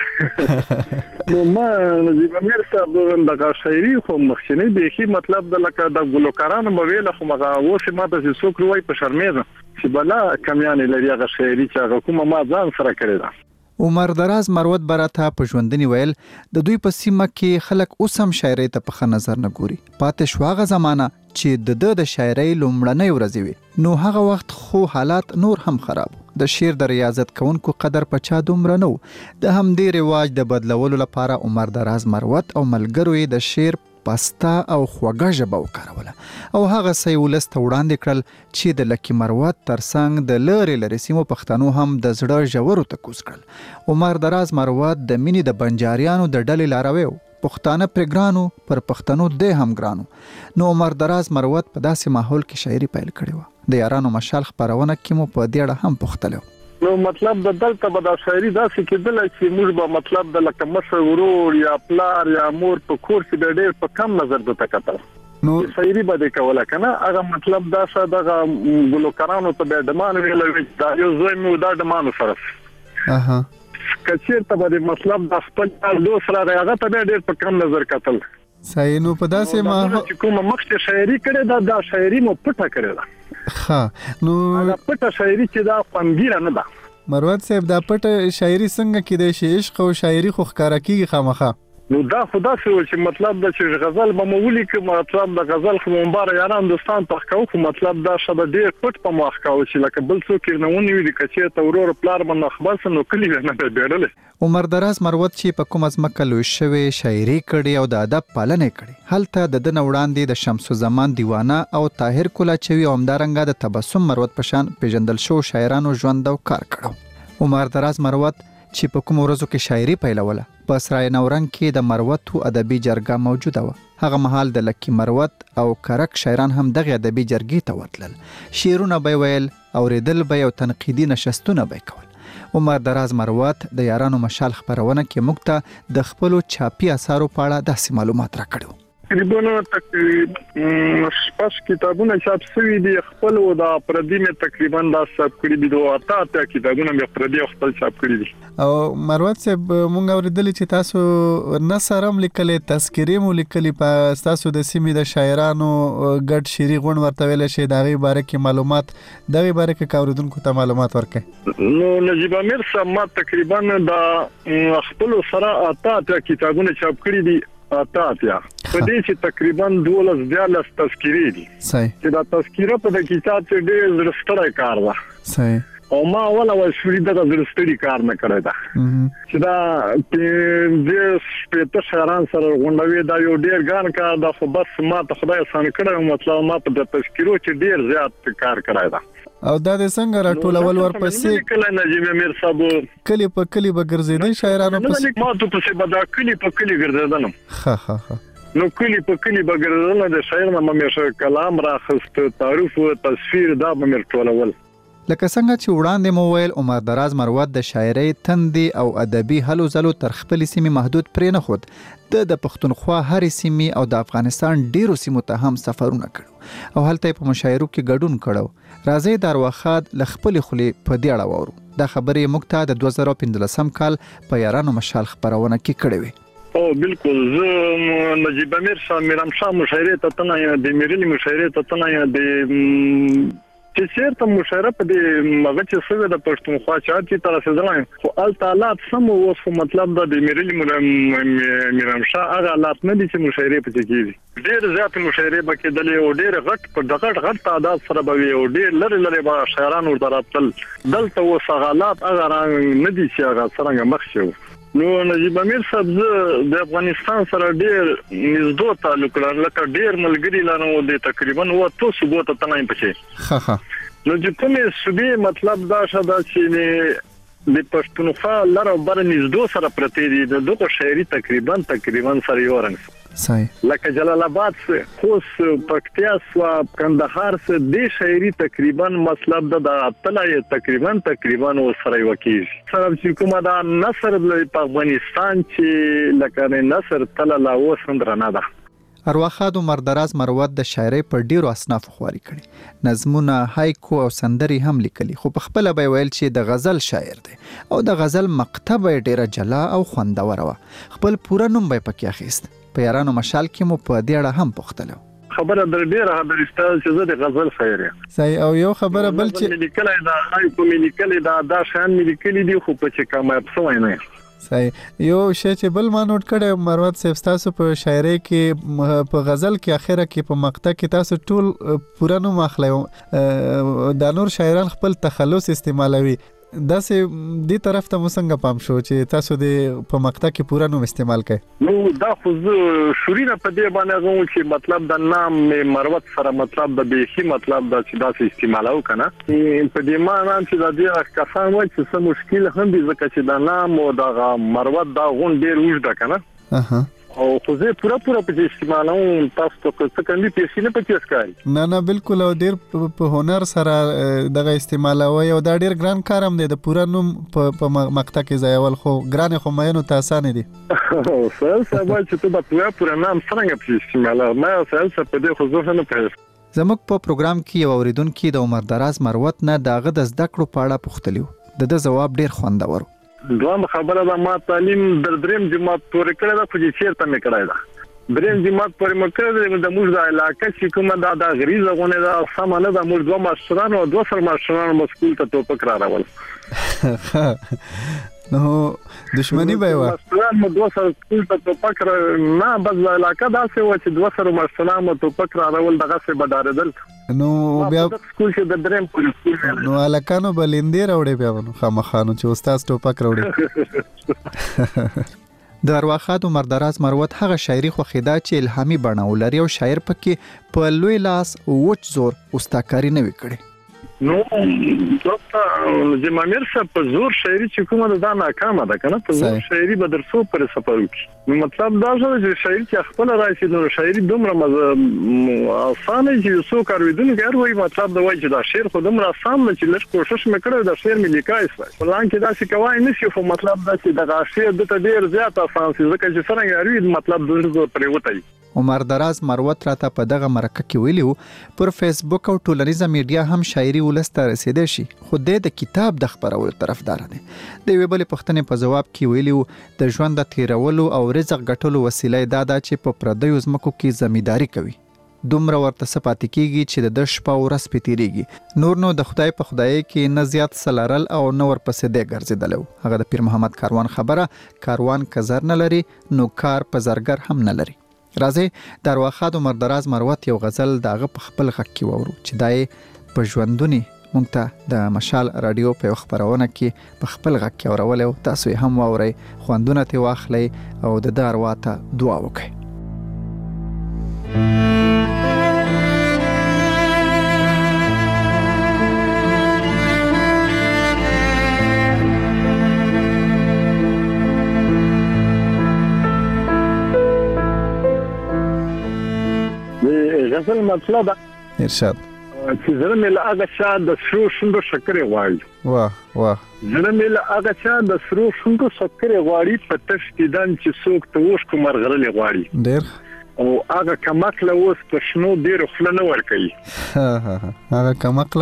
[SPEAKER 16] نو ما نجیب امیر صاحب دغه شاعري خو مخکنی به خي مطلب د لکه د ګلوکارانو مویل خو مغه اوس ما ته څوک روي په شرمېزه چې بلا کمیان لري هغه شاعري چې هغه کومه ما ځان سره کړی دا.
[SPEAKER 13] عمر دراز مروت براته په ژوندنی ویل د دوی په سیمه کې خلک اوس هم شاعري ته په نظر نه ګوري. پاتې شواغه زمانہ چې د شاعري لومړنۍ ورځې وي نو هغه وخت خو حالات نور هم خراب. د شعر د ریاضت کوونکو قدر پچا دومره نو د همدې رواج د بدلولو لپاره عمر دراز مروت او ملګرو د شعر پستا او خوږه ژبه وکاروله او هغه سې ولست وړاندې کړل چې د لکی مروت ترڅنګ د لری سیمو پښتنو هم د زړه ژورو ته کوز کړل. عمر دراز مروت د مینې د بنجاریانو د ډلې لاروي پښتانه پرګرانو پر پښتنو د هم ګرانو. نو عمر دراز مروت په داسې ماحول کې شاعري پیل کړې و. د یارانو مشال خبرونه کې مو په دې اړه هم پوښتلو.
[SPEAKER 16] نو مطلب د دلته به د شاعري داسې کېدل چې موږ به مطلب د لکه مشر ورور یا پلار یا مور په کور کې د ډېر په کم نظر د تکتل نو شاعري به د کوله کنه هغه مطلب دا څه دغه ګلوکارانو ته د دمان ویل دا یو زوی مو د دمان سره کچیر ته به مطلب د خپل دوسر هغه ته ډېر په کم نظر کتل.
[SPEAKER 13] صحیح. نو په داسې ما
[SPEAKER 16] چې کومه مخکې شاعري کړې دا شاعري مو پټه کړې ده.
[SPEAKER 13] ها نو
[SPEAKER 16] دا پټه شاعري چې دا خوانګیره نه ده.
[SPEAKER 13] مروت صاحب دا پټه شاعري څنګه کې د عشق او شاعري خو ښکارا کیږي خامخا.
[SPEAKER 16] نو دا خدا څه چې مطلب دا چې غزل به مولي کې مطلب د غزل خو مبارک یاران دوستان تخکاو خو مطلب دا شبه ډیر پټ په مخکاو چې لکه بل څوک نه ونی وی کچې ته ورور پلار باندې خبر سن کلی نه بیړل.
[SPEAKER 13] عمر دراز مروت چې په کوم از مکه لوي شوی شاعري کړي او د ادب پالنه کړي هلته د دن وړاندې د شمس زمان دیوانه او طاهر کولاچوي او همدارنګه د تبسم مروت پشان پیجندل شو شاعرانو ژوند او کار کړو. عمر دراز مروت چې په کوم ورځو کې شاعري پیلوله په سرای نورنګ کې د مروت ادبي جرګه موجوده و. هغه مهال د لکی مروت او کرک شاعران هم دغه ادبي جرګې ته ورتلل. شعرونه به ویل او ریدل به او تنقیدي نشستونه به کول. عمر دراز مروت د یارانو مشال خبرونه کې موږ ته د خپل چاپی اثارو په اړه داسې معلومات راکړو.
[SPEAKER 16] تقریبا شپږ کتابونه چاپ شوي دي خپل او د پردي مې تقریبا دا چاپ کړي دي دوه اته کتابونه مې پردي خپل چاپ کړي دي.
[SPEAKER 13] او مروت صاحب مونږ اوریدل چې تاسو نثرم لیکلې تذکرې مو لیکلې په تاسو د سیمې د شاعرانو ګډ شعري غونډ ورته ویل شي دغه باره کې معلومات دغه باره کې کاوریدونکو ته معلومات ورکړي.
[SPEAKER 16] نو نجیب امیر صاحب ما تقریبا دا خپل سره اته کتابونه چاپ کړي دي. اتاتیا په دې چې تقریبا 12 تذکیرې دي.
[SPEAKER 13] صحیح.
[SPEAKER 16] چې دا تذکیره په د کتاب کې ډېر زړستړی کار ده.
[SPEAKER 13] صحیح.
[SPEAKER 16] او ما ولا وشوري دغه زړستړی کار نه کړی دا چې دا د سپېته شهران سره غونډوي دا یو ډېر ګان کار دا خو بس ما ته خدای سان کړی مطلب ما په د تذکیرو چې ډېر زیات کار کړی دا.
[SPEAKER 13] او دا د څنګه راټولول ورپسې
[SPEAKER 16] کله نجیب امیر صاحب
[SPEAKER 13] کلی په کلی به ګرځیدل شاعرانو
[SPEAKER 16] پس ما ته په څه بدا کلی په کلی ګرځیدل.
[SPEAKER 13] ها
[SPEAKER 16] نو کلی په کلی به ګرځیدل د شاعر نه مې کلام راخست تعریف او تصویر دا به ټولول.
[SPEAKER 13] لکه څنګه چې وړاندې مو ویل عمر دراز مروت د شاعرۍ تندې او ادبي هلو ځلو تر خپل سیمې محدود پرې نه خود د پښتونخوا هرې سیمې او د افغانستان ډیرو سیمو ته هم سفرونه کړو او هلته په مشاعرو کې ګډون کړو. راځي دروخاد ل خپل خلی په دی اړه وورو. دا خبرې موږ ته د 2015 کال په یارانو مشال خبرونه کې کړې وې.
[SPEAKER 16] او بالکل زه نجیب امیر صاحب میرم شاه مشاعره ته تنه د میرلی مشاعره ته تنه د چې چیرته مشاعره په دې مغه چې څنګه د پښتونخوا چې تر رسیدلای خو ال تعالی سم اوس مطلب د میرلی مرمشاه هغه حالات نه دي چې مشاعره پکې کیږي ډېر زیات مشاعره پکې دلې او ډېر غټ په دغه غټ تعداد سره به او ډېر لری به شاعران ورته دلته اوس حالات هغه نه دي چې هغه څنګه مخ شو نو نجیب امیر صاحب د افغانستان سره ډېر نږدې تعلق لري لکه ډېر ملګری لرو د تقریبا وته صوبو ته تنایم پکې نو چې کومه صوبې مطلب دا شاده چې د پښتونخوا لاره بر نږدې سره پرته دي دغه شهري تقریبا سره یو رنګ
[SPEAKER 13] صحیح
[SPEAKER 16] لکه جلال آباد سے خوست پکتیا سوا کندهار سے د شهري تقریبا مطلب د اتلای تقریبا سره وکیل سره چې کومه دا نصر په افغانستان چې لکه نصر تل لا وسندرنه ده
[SPEAKER 13] ارواخاد مردراز مروت د شاعرۍ په ډیرو اصناف خوري کړي نظمونه هایکو او سندري هم لیکلي خو په خپل به ویل چې د غزل شاعر دی او د غزل مکتب ډیره جلا او خوندور و خپل پوره نوم به پکې اخیست په یارانو مشال کې مو په دې اړه هم پوښتنه
[SPEAKER 16] خبره در ډیره درسته چې زه د غزل شاعر یم
[SPEAKER 13] صحیح او یو خبره بل چې
[SPEAKER 16] لیکلای دا هایکو مې لیکلي دا شان مې لیکلي دي خو په چې کامیاب شوی نه
[SPEAKER 13] صحیح یو شی چې بل ما نوٹ کړی مروت صاحب تاسو په شاعرۍ کې په غزل کې اخره کې په مقطع کې تاسو ټول پوره نوم اخلئ د نور شاعران خپل تخلص استعمالوي داسې دې طرف ته مو څنګه پام شو چې تاسو د په مقطع کې پوره نوم استعمال کړئ
[SPEAKER 16] نو دا خو شورینه په دې باندې غوښ چې مطلب د نام مروت سره مطلب د بیخي مطلب د چې داسې استعمالو کنه په دې معنی چې د دې کسان وایي چې څه مشکل هم دي ځکه چې د نام او د مروت دا غون ډیر وژد کنه او خو زه پورا په استعمالوم تاسو ته څه کوي پیسې نه پکې ښکاري
[SPEAKER 13] نه بالکل او ډیر په هنر سره دغه استعمالوي او دا ډیر ګران کار هم دی د پورا نوم په مقطع کې ځایول خو ګران خو مېنو ته اسانه دي
[SPEAKER 16] سر سبا چې ته د پورا نام څنګه په استعمالوي ما سر په دې خو زه نه پېژنم
[SPEAKER 13] زموږ په پروګرام کې یو اوریدونکو د عمر دراز مروت نه داغه د زده کړو په اړه پوښتلیو د جواب ډیر خوندور
[SPEAKER 16] دوام خبره ده ما تعلیم در دریم جماعت پورې کړی دا خو چې چیرته مې کړی دا دریم جماعت پورې مې کړی د موږ د علاقه چې کومه دا غریزه غونه دا سم نه د موږ دوه ماشومان او دوه سر ماشومان مسکول ته ټوپک را راول
[SPEAKER 13] نو دښمنی به و
[SPEAKER 16] ماشومان مو دوه سر سکول ته ټوپک نه بس د علاقه دا څه و چې دوه سر ماشومان مو ټوپک را راول دغه څه بداردل
[SPEAKER 13] نو بیا
[SPEAKER 16] سکول چې د دریم پولیس
[SPEAKER 13] نو الکانو بلندې راوړې بیا نو خامخانو چې استاد ټوپک راوړي د ارواخاد مردراز مروت هغه شاعري خو خدا چې الهامي بڼه ولري او شاعر پکې په لوی لاس وچ زور استاکاری نه وکړي
[SPEAKER 16] نو دغه جمامیر صاحب په زور شاعري چې کومه دا ناکامه ده کنه په زور شاعري به درسو پر سفر وکړي نو مطلب دا چې شاعري چې خپل راشي نو شاعري دومره آسانه چې څو کارویدونکو هر وایي مطلب دا وایي چې دا شعر خو دومره آسان نه چې لږ کوشش مې دا شعر مې لیکای شوی ولان کې دا چې کوای نشي خو مطلب دا چې دا شعر د ډیر زیات آسان شي ځکه چې څنګه اړوي مطلب دوی پرې وتی
[SPEAKER 13] عمر دراز مروت راته په دغه مرکه کې ویلو پر فیسبوک او ټولنیزه میډیا هم شاعري ولسته رسیدې شي خو د کتاب د خبرولو طرفدار دی د ویبل پښتنې په جواب کې ویلو د ژوند د تیرولو او رزق ګټلو وسیله دا ده چې په پردیو ځمکو کې زمینداری کوي دومره ورته سپاتې کیږي چې د شپه او ورځ پیتیریږي نور نو د خدای په خدای کې نه زیات سلارل او نور پسې د ګرځیدلو هغه د پیر محمد کاروان خبره کاروان کزر نه لري نو کار په زرګر هم نه لري راځي د ارواخاد مردراز مروت یو غزل داغه په خپل غږ کې وورو چې دای په ژوندونی مونږ ته د مشال رادیو په خبرونه کې په خپل غږ کې اورول او تاسو هم واورئ خوندونه ته واخلئ او د ارواته دعا وکړئ
[SPEAKER 16] غزل مطلب
[SPEAKER 13] ارشاد
[SPEAKER 16] چې زړه مې له هغه چا د سرو شونډو شکرې غواړي
[SPEAKER 13] واه
[SPEAKER 16] زړه مې له هغه چا د سرو شونډو شکرې غواړي په تش دیدن چې څوک ته اوښکو مرغلرې غواړي
[SPEAKER 13] ډېر
[SPEAKER 16] او هغه کمکله اوس په شنو ډېرو خوله نه ورکوي
[SPEAKER 13] هغه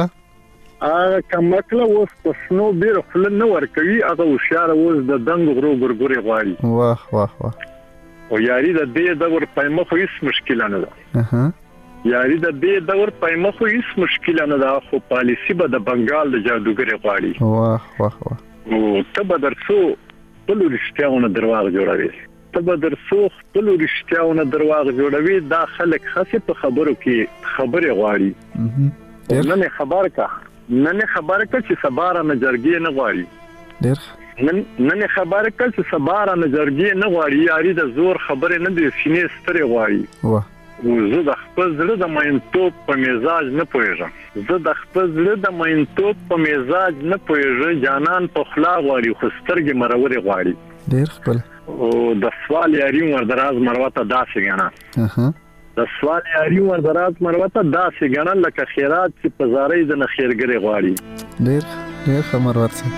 [SPEAKER 13] کمکله
[SPEAKER 16] اوس په شنو ډېرو خوله نه ورکوي هغه هوښیاره اوس د دنګ غرو ګورګورې غواړي
[SPEAKER 13] واه
[SPEAKER 16] او یاري د دې دور په مخ هیڅ مشکل نه ده یاري د دې دور په مخه هیڅ مشکل نه ده خو پالیسی به د بنگال د جادوګر غواړي
[SPEAKER 13] واه
[SPEAKER 16] او ته به درسو بل رښتیاونه درواغ جوړوي ته به درسو بل رښتیاونه درواغ جوړوي دا خلک خاصه په خبرو کې خبره غواړي نن خبر کا چې سباره نه جرګې نه غواړي نن خبر کا چې سباره نه جرګې نه غواړي یاري د زور خبره نه دي سینې ستري غواړي
[SPEAKER 13] واه
[SPEAKER 16] زه د خپل زړه د مینتوب په مزاج نه پوهیږم زه د خپل زړه د مینتوب په مزاج نه پوهیږم جانان په خلا غواړي خو سترګې مروري غواړي
[SPEAKER 13] ډیر خپل
[SPEAKER 16] او د سوال یاري وردراز مروته داسې غنا د سوال یاري وردراز مروته داسې غنا لکه خیرات چې په زارې د نخیرګری غواړي
[SPEAKER 13] ډیر خمر ورته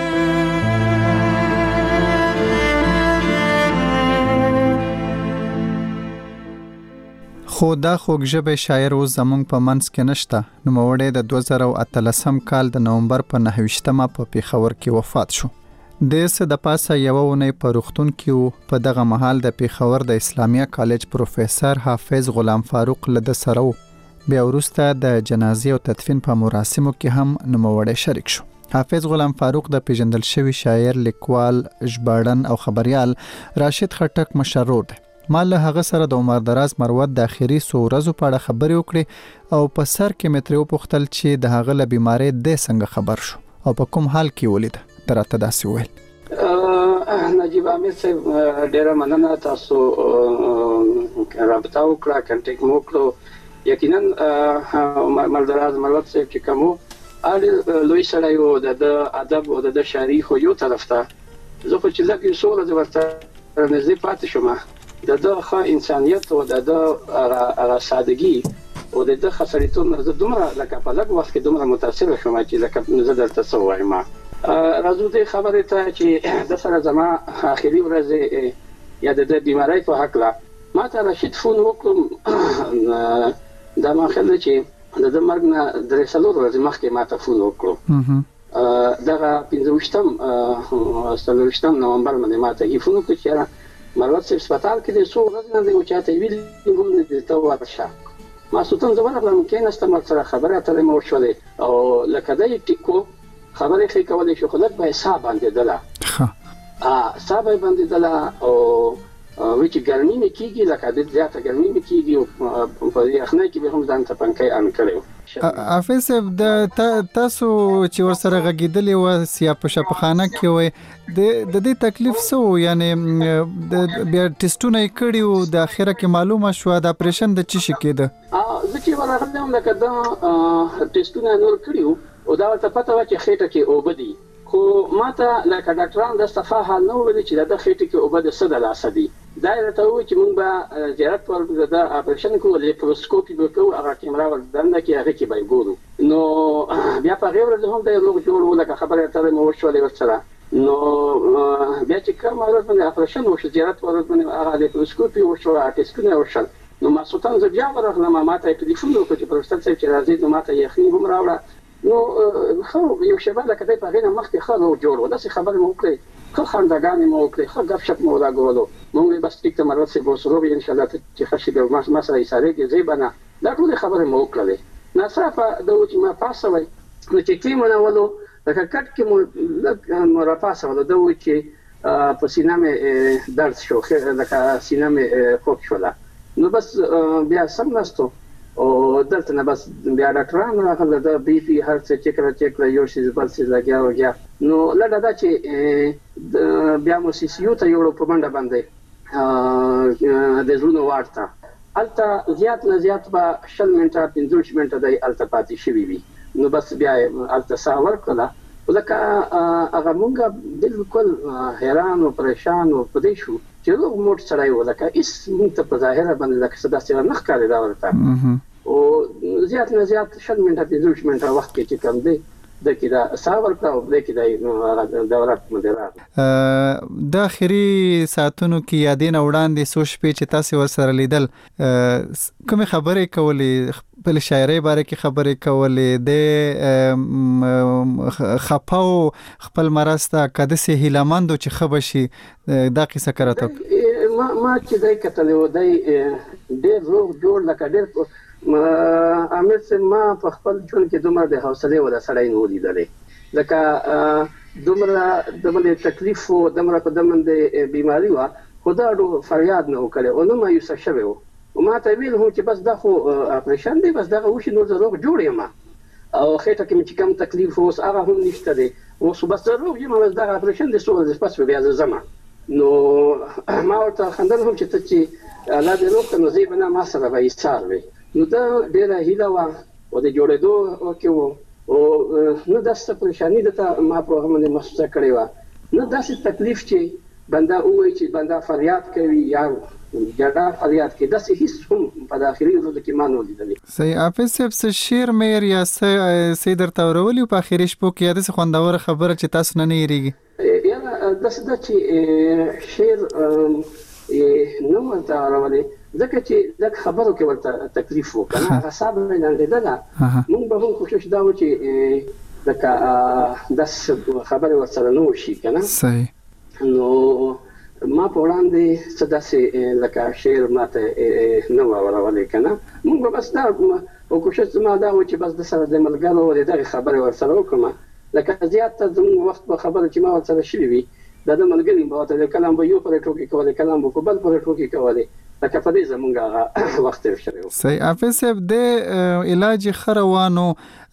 [SPEAKER 13] خو دا خوږ ژبه شاعر اوس زمونږ په منځ کې نشته نو موړې د 2013 کال د نومبر په 9مه په پیښور کې وفات شو د څه د پاسه یو ونې په روغتون کې په دغه مهال د پیښور د اسلامیه کالج پروفیسور حافظ غلام فاروق له سره بیا وروسته د جنازې او تدفین په مراسمو کې هم نوموړی شریک شو حافظ غلام فاروق د پیژندل شوی شاعر لیکوال ژباړن او خبريال راشد خټک مشرور دی ما له هغه سره د عمر دراز مروت د اخیری سورزو په اړه خبرې وکړې او په سر کې متریو پوښتل چې د هغه له بیماری د څنګه خبر شو او په کوم حال کې ولید ترته داسې ویل
[SPEAKER 8] نجیب احمد صاحب ډیره مننه تاسو رابطه وکړه کنټیکټ مو کړو یقینا عمر دراز مروت صاحب چې کوم اړ لوی سړی وو د ادب او د شاعري خو یو طرف ته زه خو چې لکه سوله د ورته نږدې پاتې شوم دغه انسانيت او دغه سادگی او دغه خسرتون زه دومره لکه په لږ وخت کې دومره متاثر شوم چې لکه زه درته څه وایم راځو د خبرې ته چې د سره زما اخیری ورځ یا د بیماری په حق لا ما ته راشد فون وکړم دا ما خل چې د مرګ نه درې څلور ورځې مخکې ما ته فون وکړو دغه 15 نومبر باندې ما ته فون وکړ چې مروت صاحب سپیټال کې د څو ورځې نه دی او چاته ویل کوم د ته ورشه ما سوتن زما په ممکن است ما سره خبره اترې مو شولې او لکه دای ټیکو خبرې خې کولې شو خلک به حساب باندې دلا حساب باندې دلا او چې ګرمي مې کیږي لکه د زیاته ګرمي مې کیږي او په یخنۍ کې به هم ځان ته پنکې ان کړو
[SPEAKER 13] حافظ صاحب تاسو چې ورسره غږیدلې و سیا په شپخانه کې وای د دې تکلیف سو یعنی د بیا ټیسټونه کړیو د اخره کې معلومه شو د اپریشن د چی شي کېده
[SPEAKER 8] زه چې ورغلم لکه دا ټیسټونه نور کړیو او دا ورته پته و چې خېټه کې اوبدي خو ماته لکه ډاکټران د صفه حال نو ویل چې د خېټه کې اوبد څه د لاسه دي دا راته و چې مونږ به زیارت ورته د اپریشن کوو لیپروسکوپي به کوو هغه کیمرا ورته کې هغه کې به ګورو نو بیا په غیر له هم د لوګ جوړ لکه خبره اترې مو شولې ورسره نو بیا چې کوم ورته اپریشن وشو زیارت ورته هغه لیپروسکوپي وشو ټیسټونه وشو نو ما سوتن زه بیا ورغلم ما ته ټلیفون وکړ چې پروفیسور صاحب چې راځي نو ما ته یې هم راوړه نو خو یو شباب لکه په غینه مخکې خلک جوړ و داسې خبره مو وکړي خو خندګان مو وکړي خو غف شپ مو راغولو مونږ بس ټیک ته مراد سي بوسرو به ان شاء الله چې خشي به ما سره یې کې زیبنه دا ټول خبره مو وکړي نصافه د چې ما پاسوي نو چې کیمونه ولو لکه کټ کې مو را پاسوي دا و چې په سینه مې درد شو لکه سینه مې خوک شولا نو بس بیا سم نستو او دلته نه بس بیا ډاکټران راغله د بي پي هر څه چیک یو شي بل څه لګیا نو لږه دا چې بیا مو سی یو ته یو په منډه باندې د زونو ورته الته زیات نه زیات به 20 منټه 15 منټه د الته پاتې شي وي نو بس بیا الته ساور کړه ولکه هغه مونږه بالکل حیران او پریشان او پدې شو چې لوګ موټ سړی ولکه اس مونږ ته په ظاهره باندې لکه صدا سره نخ کاری دا ورته او زیات نه زیات 20 منټه 15 منټه وخت کې چې کم دی د کدا ساور کړه او د کدا دولت مدیران
[SPEAKER 13] د اخري ساعتونو کې یادین وړاندې سوچ په چې تاسو ورسره لیدل کوم خبرې کولې په شاعرۍ باره کې خبرې کولې د خپاو خپل مرسته کده سه هیلمندو چې خبشي دا قصه کړه
[SPEAKER 8] ما چې دای کتل و دای ډېر روغ جوړ لکه ډېر عامر صاحب ما په خپل ژوند کې دومره د حوصله ولا سړی نه ولیدلې لکه دومره د تکلیف او دومره په دمن د بیماری وا خدا ډو فریاد نه وکړي او نو مایوس شوی او ما ته ویل هو چې بس دا خو اپریشن دی بس دا وشي نو زه روغ جوړ یم او خېټه کې چې کوم تکلیف اوس هغه هم نشته دی اوس بس روغ یم بس دا اپریشن دی سو د پس بیا زما نو ما ورته خندل هم چې ته چې الله دې روغ کنه زی بنا ما سره به ایثار وي نو دا ډیره هیله وا او د جوړېدو کې او نو داسته پریشانی دته ما په هم نه محسوسه کړې و نو داسې تکلیف چې بندا وایي چې بندا فریاد کوي یا جدا فریاد کوي داسې هیڅ هم په داخلي ورځ کې ما نه لیدلې
[SPEAKER 13] صحیح حافظ صاحب څه شعر مېر یا څه درته ورولي په اخیری شپو کې یاد څه خوندور خبره چې تاسو نه یریږي
[SPEAKER 8] یا داسې د چې شعر نو ورته راولي ځکه چې د خبرو کې ورته تکلیف وکړه حساب نه لاندې ده موږ به هم کوشش دا و چې د خبرو ورسره نو شي کنه
[SPEAKER 13] صحیح
[SPEAKER 8] نو ما په وړاندې څه داسې لکه شعر ماته نه واورولې کنه موږ بس دا او کوشش ما دا و چې بس د سره د ملګرو دغه خبره ورسره وکړم لکه زیات زموږ وخت په خبره چې ما ورسره شوي وي د ملګري په وته کلام به یو پر ټوکی کولای کلام به بل پر ټوکی کولای لکه په دې زمونږه وخت شروع
[SPEAKER 13] صحیح حافظ صاحب د علاج خروانو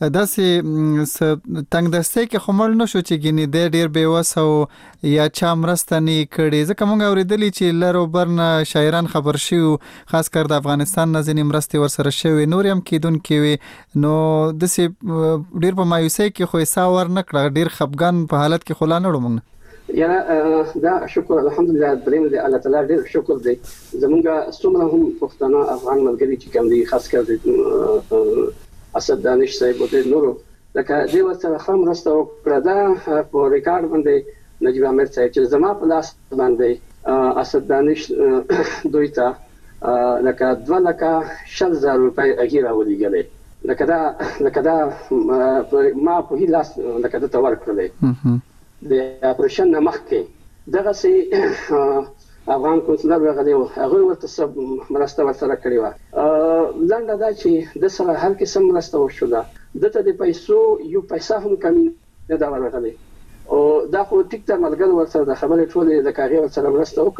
[SPEAKER 13] داسې تنگ دسته کې خمل نشو چې ګینه د ډیر بیوسه او یا چا مرستنی کړي ځکه موږ اوریدلی چې لرو برنه شاعران خبر شي خاص کر د افغانستان نازنی مرستي ورسره شوی نور هم کیدون کې نو داسې ډیر په مایوسۍ کې خو حساب ور نه کړ ډیر خفګان په حالت کې خلا نه وړم
[SPEAKER 8] یا دا شکر الحمدلله دریم دی الله تعالی ډیر شکر دی زمونږه څومره هم پښتانه افغان ملګری چې کوم دي خاص کر د اسد دانش صاحب او د نورو لکه دی ورسره خام راسته وکړه دا په ریکارډ باندې نجیب عامر صاحب چې زما په لاس باندې اسد دانش دوی ته لکه 2,00,000 روپۍ اګیرا ولېګلې لکه دا ما په هیلاس لکه دا تور کړلې د اپریشن نه مخکې دغه سي افغان کونسلر راغلی و هغه ورته سب مرسته ورسره کړې و لنډه دا چې د سره هر قسم مرسته وشوله دته د پیسو یو پیسې هم کمی نه دا ورغلی او دا خو ټیک ته ملګر ورسره د خبرې ټولې د کاغذ ورسره مرسته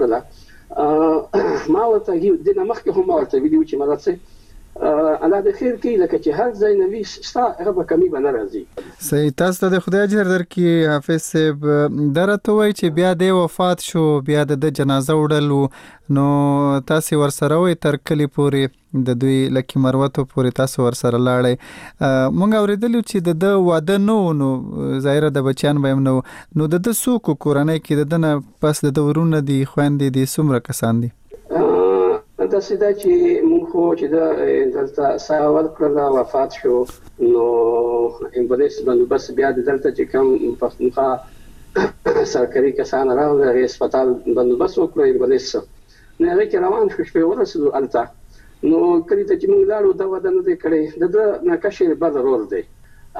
[SPEAKER 8] وکړه ما ورته د مخکې هم ورته ویډیو چې مرسته الله د خیر کې لکه چې هر ځای نوي ستا هغه کمی بنه راځي
[SPEAKER 13] صحیح تاسو د خدای اجر درکې حافظ صاحب درته وای چې بیا د وفات شو بیا د جنازه وړل نو تاسو ورسره وای تر کلی پورې د دوی لکه مروته پورې تاسو ورسره لاړې مونږ اوریدلو چې د واده نو ظاهر د بچیان به نو د سوق کورنۍ کې دنه پس د ورونه دي خويندې دي څومره کسان دي
[SPEAKER 8] دا سیده چې مونږ خو چې دا دلته ساول کړل وفات شو نو امبولانس باندې بس بیا دلته چې کوم پښتونخوا سرکاري کسان راغلل هغه هسپتال باندې بس وکړو امبولانس نه هغه کې روان شو شپه ورسېدو الته نو کله چې مونږ لاړو دا ودانه دې کړې د نکشه بل رول دی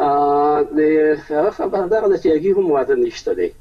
[SPEAKER 8] د خبردار د چې هغه هم واده نشته دی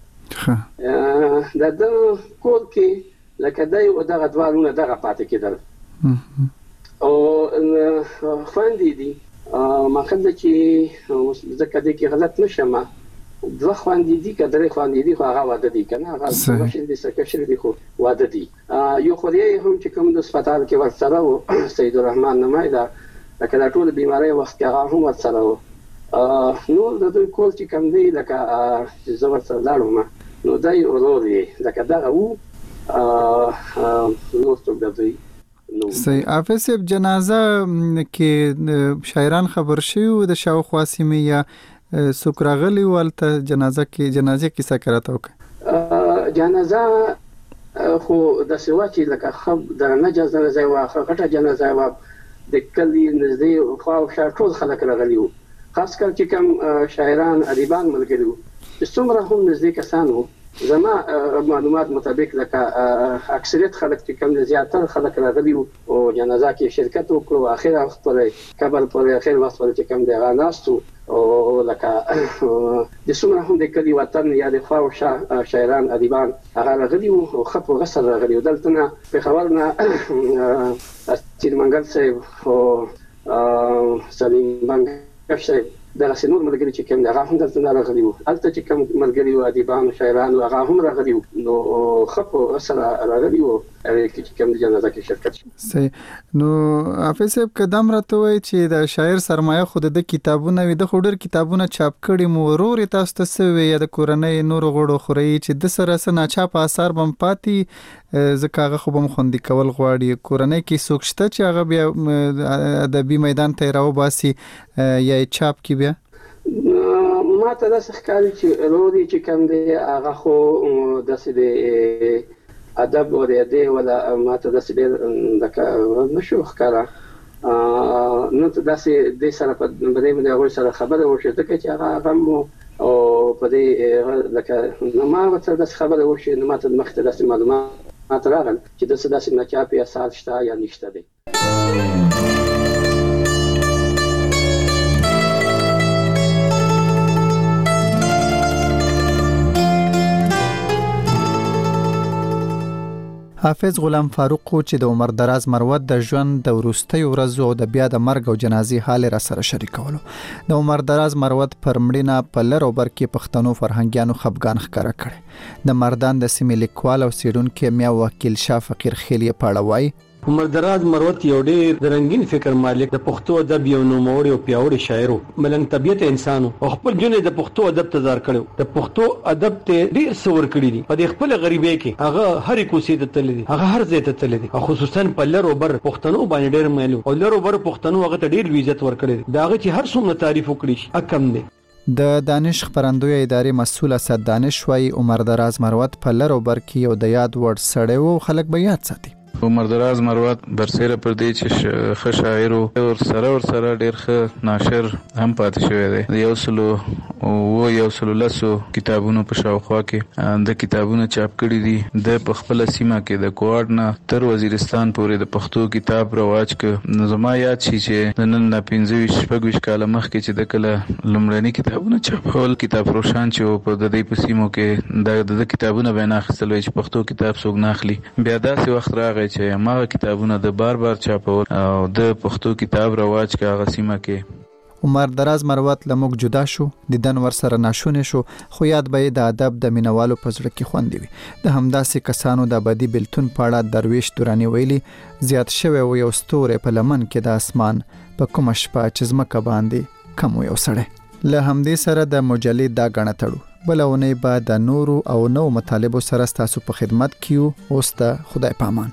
[SPEAKER 8] د کول کې لکه دای او دغه دوالونه دغه پاتې کېدل او خوندې دي ما خدای چې ځکه دې کې غلط نشم دوه خوندې دي کډرې خوندې دي خو هغه واده دي کنه هغه ماشین دي سکشر دي خو واده دي یو خو یې هم چې کوم د هسپتال کې ورسره و سید الرحمن نمایدا لکه دا ټول بیماری وخت کې هغه هم ورسره و نو د دوی کول چې کوم دی لکه چې زه ورسره لاړم نو دای ورور یې لکه دغه وو
[SPEAKER 13] صحیح حافظ صاحب جنازه کې شاعران خبر شوی د شاوخوا سیمې یا سوکراغلی ولته جنازه کې څه کراته وکړه
[SPEAKER 8] جنازه خو د سوا چې لکه خب درنه جنازه واخه غټه جنازه وا د کلی نږدې خو شا ټول خلک راغلی وو خاص کر چې کوم شاعران ادیبان ملګری وو چې څومره هم نږدې کسان وو زما معلومات مطابق لکه اکثریت خلک چې کوم زیاتره خلک راغلي او جنازه کې شرکت وکړو اخر وخت پرې قبل پرې اخر وخت پرې چې کوم دی غناستو او لکه د څومره هم د کلی وطن یا د خوا او شاعران ادیبان هغه راغلي او خط وغسل راغلي دلته په خبرنا چې منګل صاحب او سلیم بنګ صاحب دا سينور ملګری چې کوم هغه هم دلته راغلي وو البته چې کوم ملګری وو ادیبان شاعران هغه هم راغلي وو نو خپو اثر راغلي وو چې کوم د جنازه کې شرکت
[SPEAKER 13] صحیح نو حافظ صاحب قدم راته وای چې د شاعر سرمایه خود د کتابونه وي د خډر کتابونه چاپ کړي مو ورور تاسو ته سوي یا د کورنۍ نور غړو خوري چې د سره سنا چاپ اثر بم پاتې زکه خو بم خوندې کول غواړي کورنۍ کې سوکشته چې هغه بیا ادبي میدان ته راو باسي یا چاپ کې بیا
[SPEAKER 8] ما ته د ښکاري چې روري چې کوم دی هغه خو د سې ادب او د دې ولا ما ته د سې د نشو ښکارا نو ته د سې د سره په دې باندې هغه سره خبره وشي ته چې هغه هم او په دې لکه نو ما ته د خبره وشي نو ما ته مخته د معلومات راغل چې د سې نه چاپی اساس شته یا نشته دی
[SPEAKER 13] حافظ غلام فاروق چې د عمر دراز مروت د ژوند د ورستۍ ورځو او د بیا د مرګ او جنازې حال را سره شریکولو د عمر دراز مروت پر مړینه په لر او بر کې پښتنو فرهنګیانو خپګان ښکارا کړي د مردان د سیمې لیکوال او سیډونکو میا وکیل شاه فقیر خیلی پاړوای
[SPEAKER 9] عمر دراز مروت یو ډېر د رنگین فکر مالک د پښتو ادب یو نوموړی او پیاوړی شاعر ملنګ طبيعت انسانو او خپل جون د پښتو ادب ته ځار کړو د پښتو ادب ته ډېر څور کړی دي په خپل غریبۍ کې هغه هر کوسې ته تللی دي هغه هر ځای ته تللی دي خصوصا په لر او بر پښتنو باندې ډېر مېلو او لر او بر پښتنو هغه ته ډېر عزت ورکړي دي داغه چې هر څومره تعریف وکړي اکم دي
[SPEAKER 13] د دانش خبرندوی ادارې مسول اسد دانش وای عمر دراز مروت په لر او بر کې یو د یاد وړ سړی وو خلک به یاد ساتي
[SPEAKER 10] عمر دراز مروت برسېره پر دې چې ښه شاعر او سره ډېر ښه ناشر هم پاتې شوی دی یو سلو لسو کتابونو په شاوخوا کې د کتابونو چاپ کړي دي د په خپل سیمه کې د کوارډ نه تر وزیرستان پورې د پښتو کتاب رواج ک زما یاد شي چې د نن 15 کال مخکې چې د کله لومړني کتابونه چاپول کتاب روشان چې په د دې په سیمو کې د کتابونو بنا خپل چې پښتو کتاب څوک نه اخلي بیا داسې وخت راغی چې ما کتابونه د بار چاپول او د پښتو کتاب رواج کا غسیمه کې
[SPEAKER 13] عمر دراز مروت لموږ جدا شو د دنور سره ناشونه شو خو یاد به د ادب د مینوالو په زړه کې خوندې وي د همداسې کسانو د ابدي بلتون پاړه درویش دورانی ویلي زیات شوی و یو ستوره په لمن کې د اسمان په کوم شپه چې زمکه باندې کم یو سړی له همدې سره د مجلې دا غنه تړو بلونه بعد د نورو او نو مطالبو سره تاسو په خدمت کیو اوس ته خدای پامان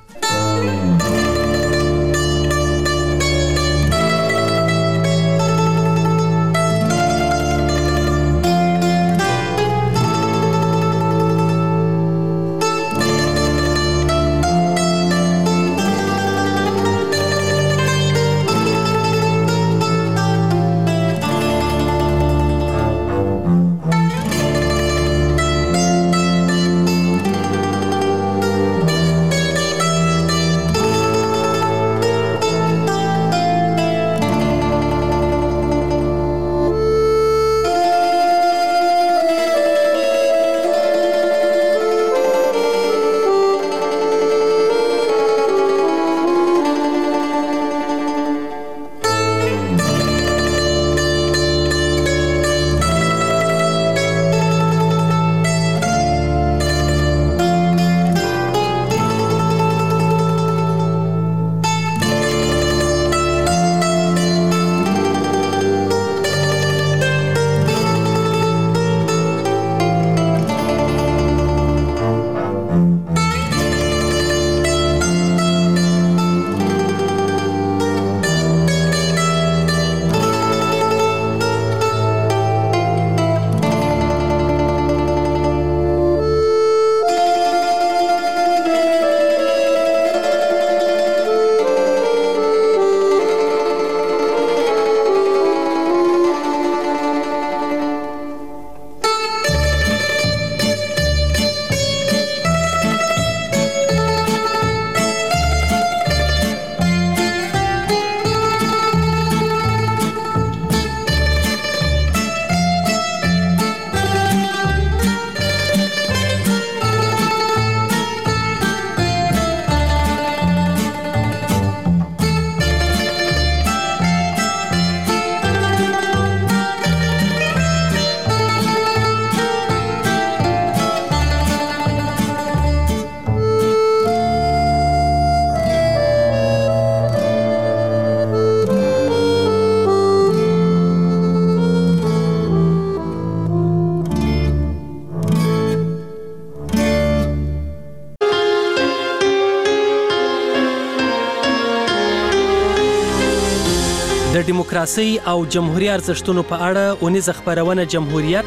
[SPEAKER 3] د دیموکراسي او جمهوریت ارزښتونو په اړه اونیزه خبرونه جمهوریت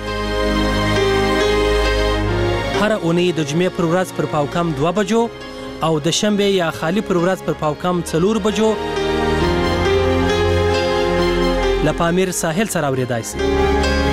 [SPEAKER 3] هر اونۍ د جمعې پر ورځ پر پاوکم 2 بجو او د شنبه یا خالی پر ورځ پر پاوکم 4 بجو له پامیر ساحل سره اوریدای شي.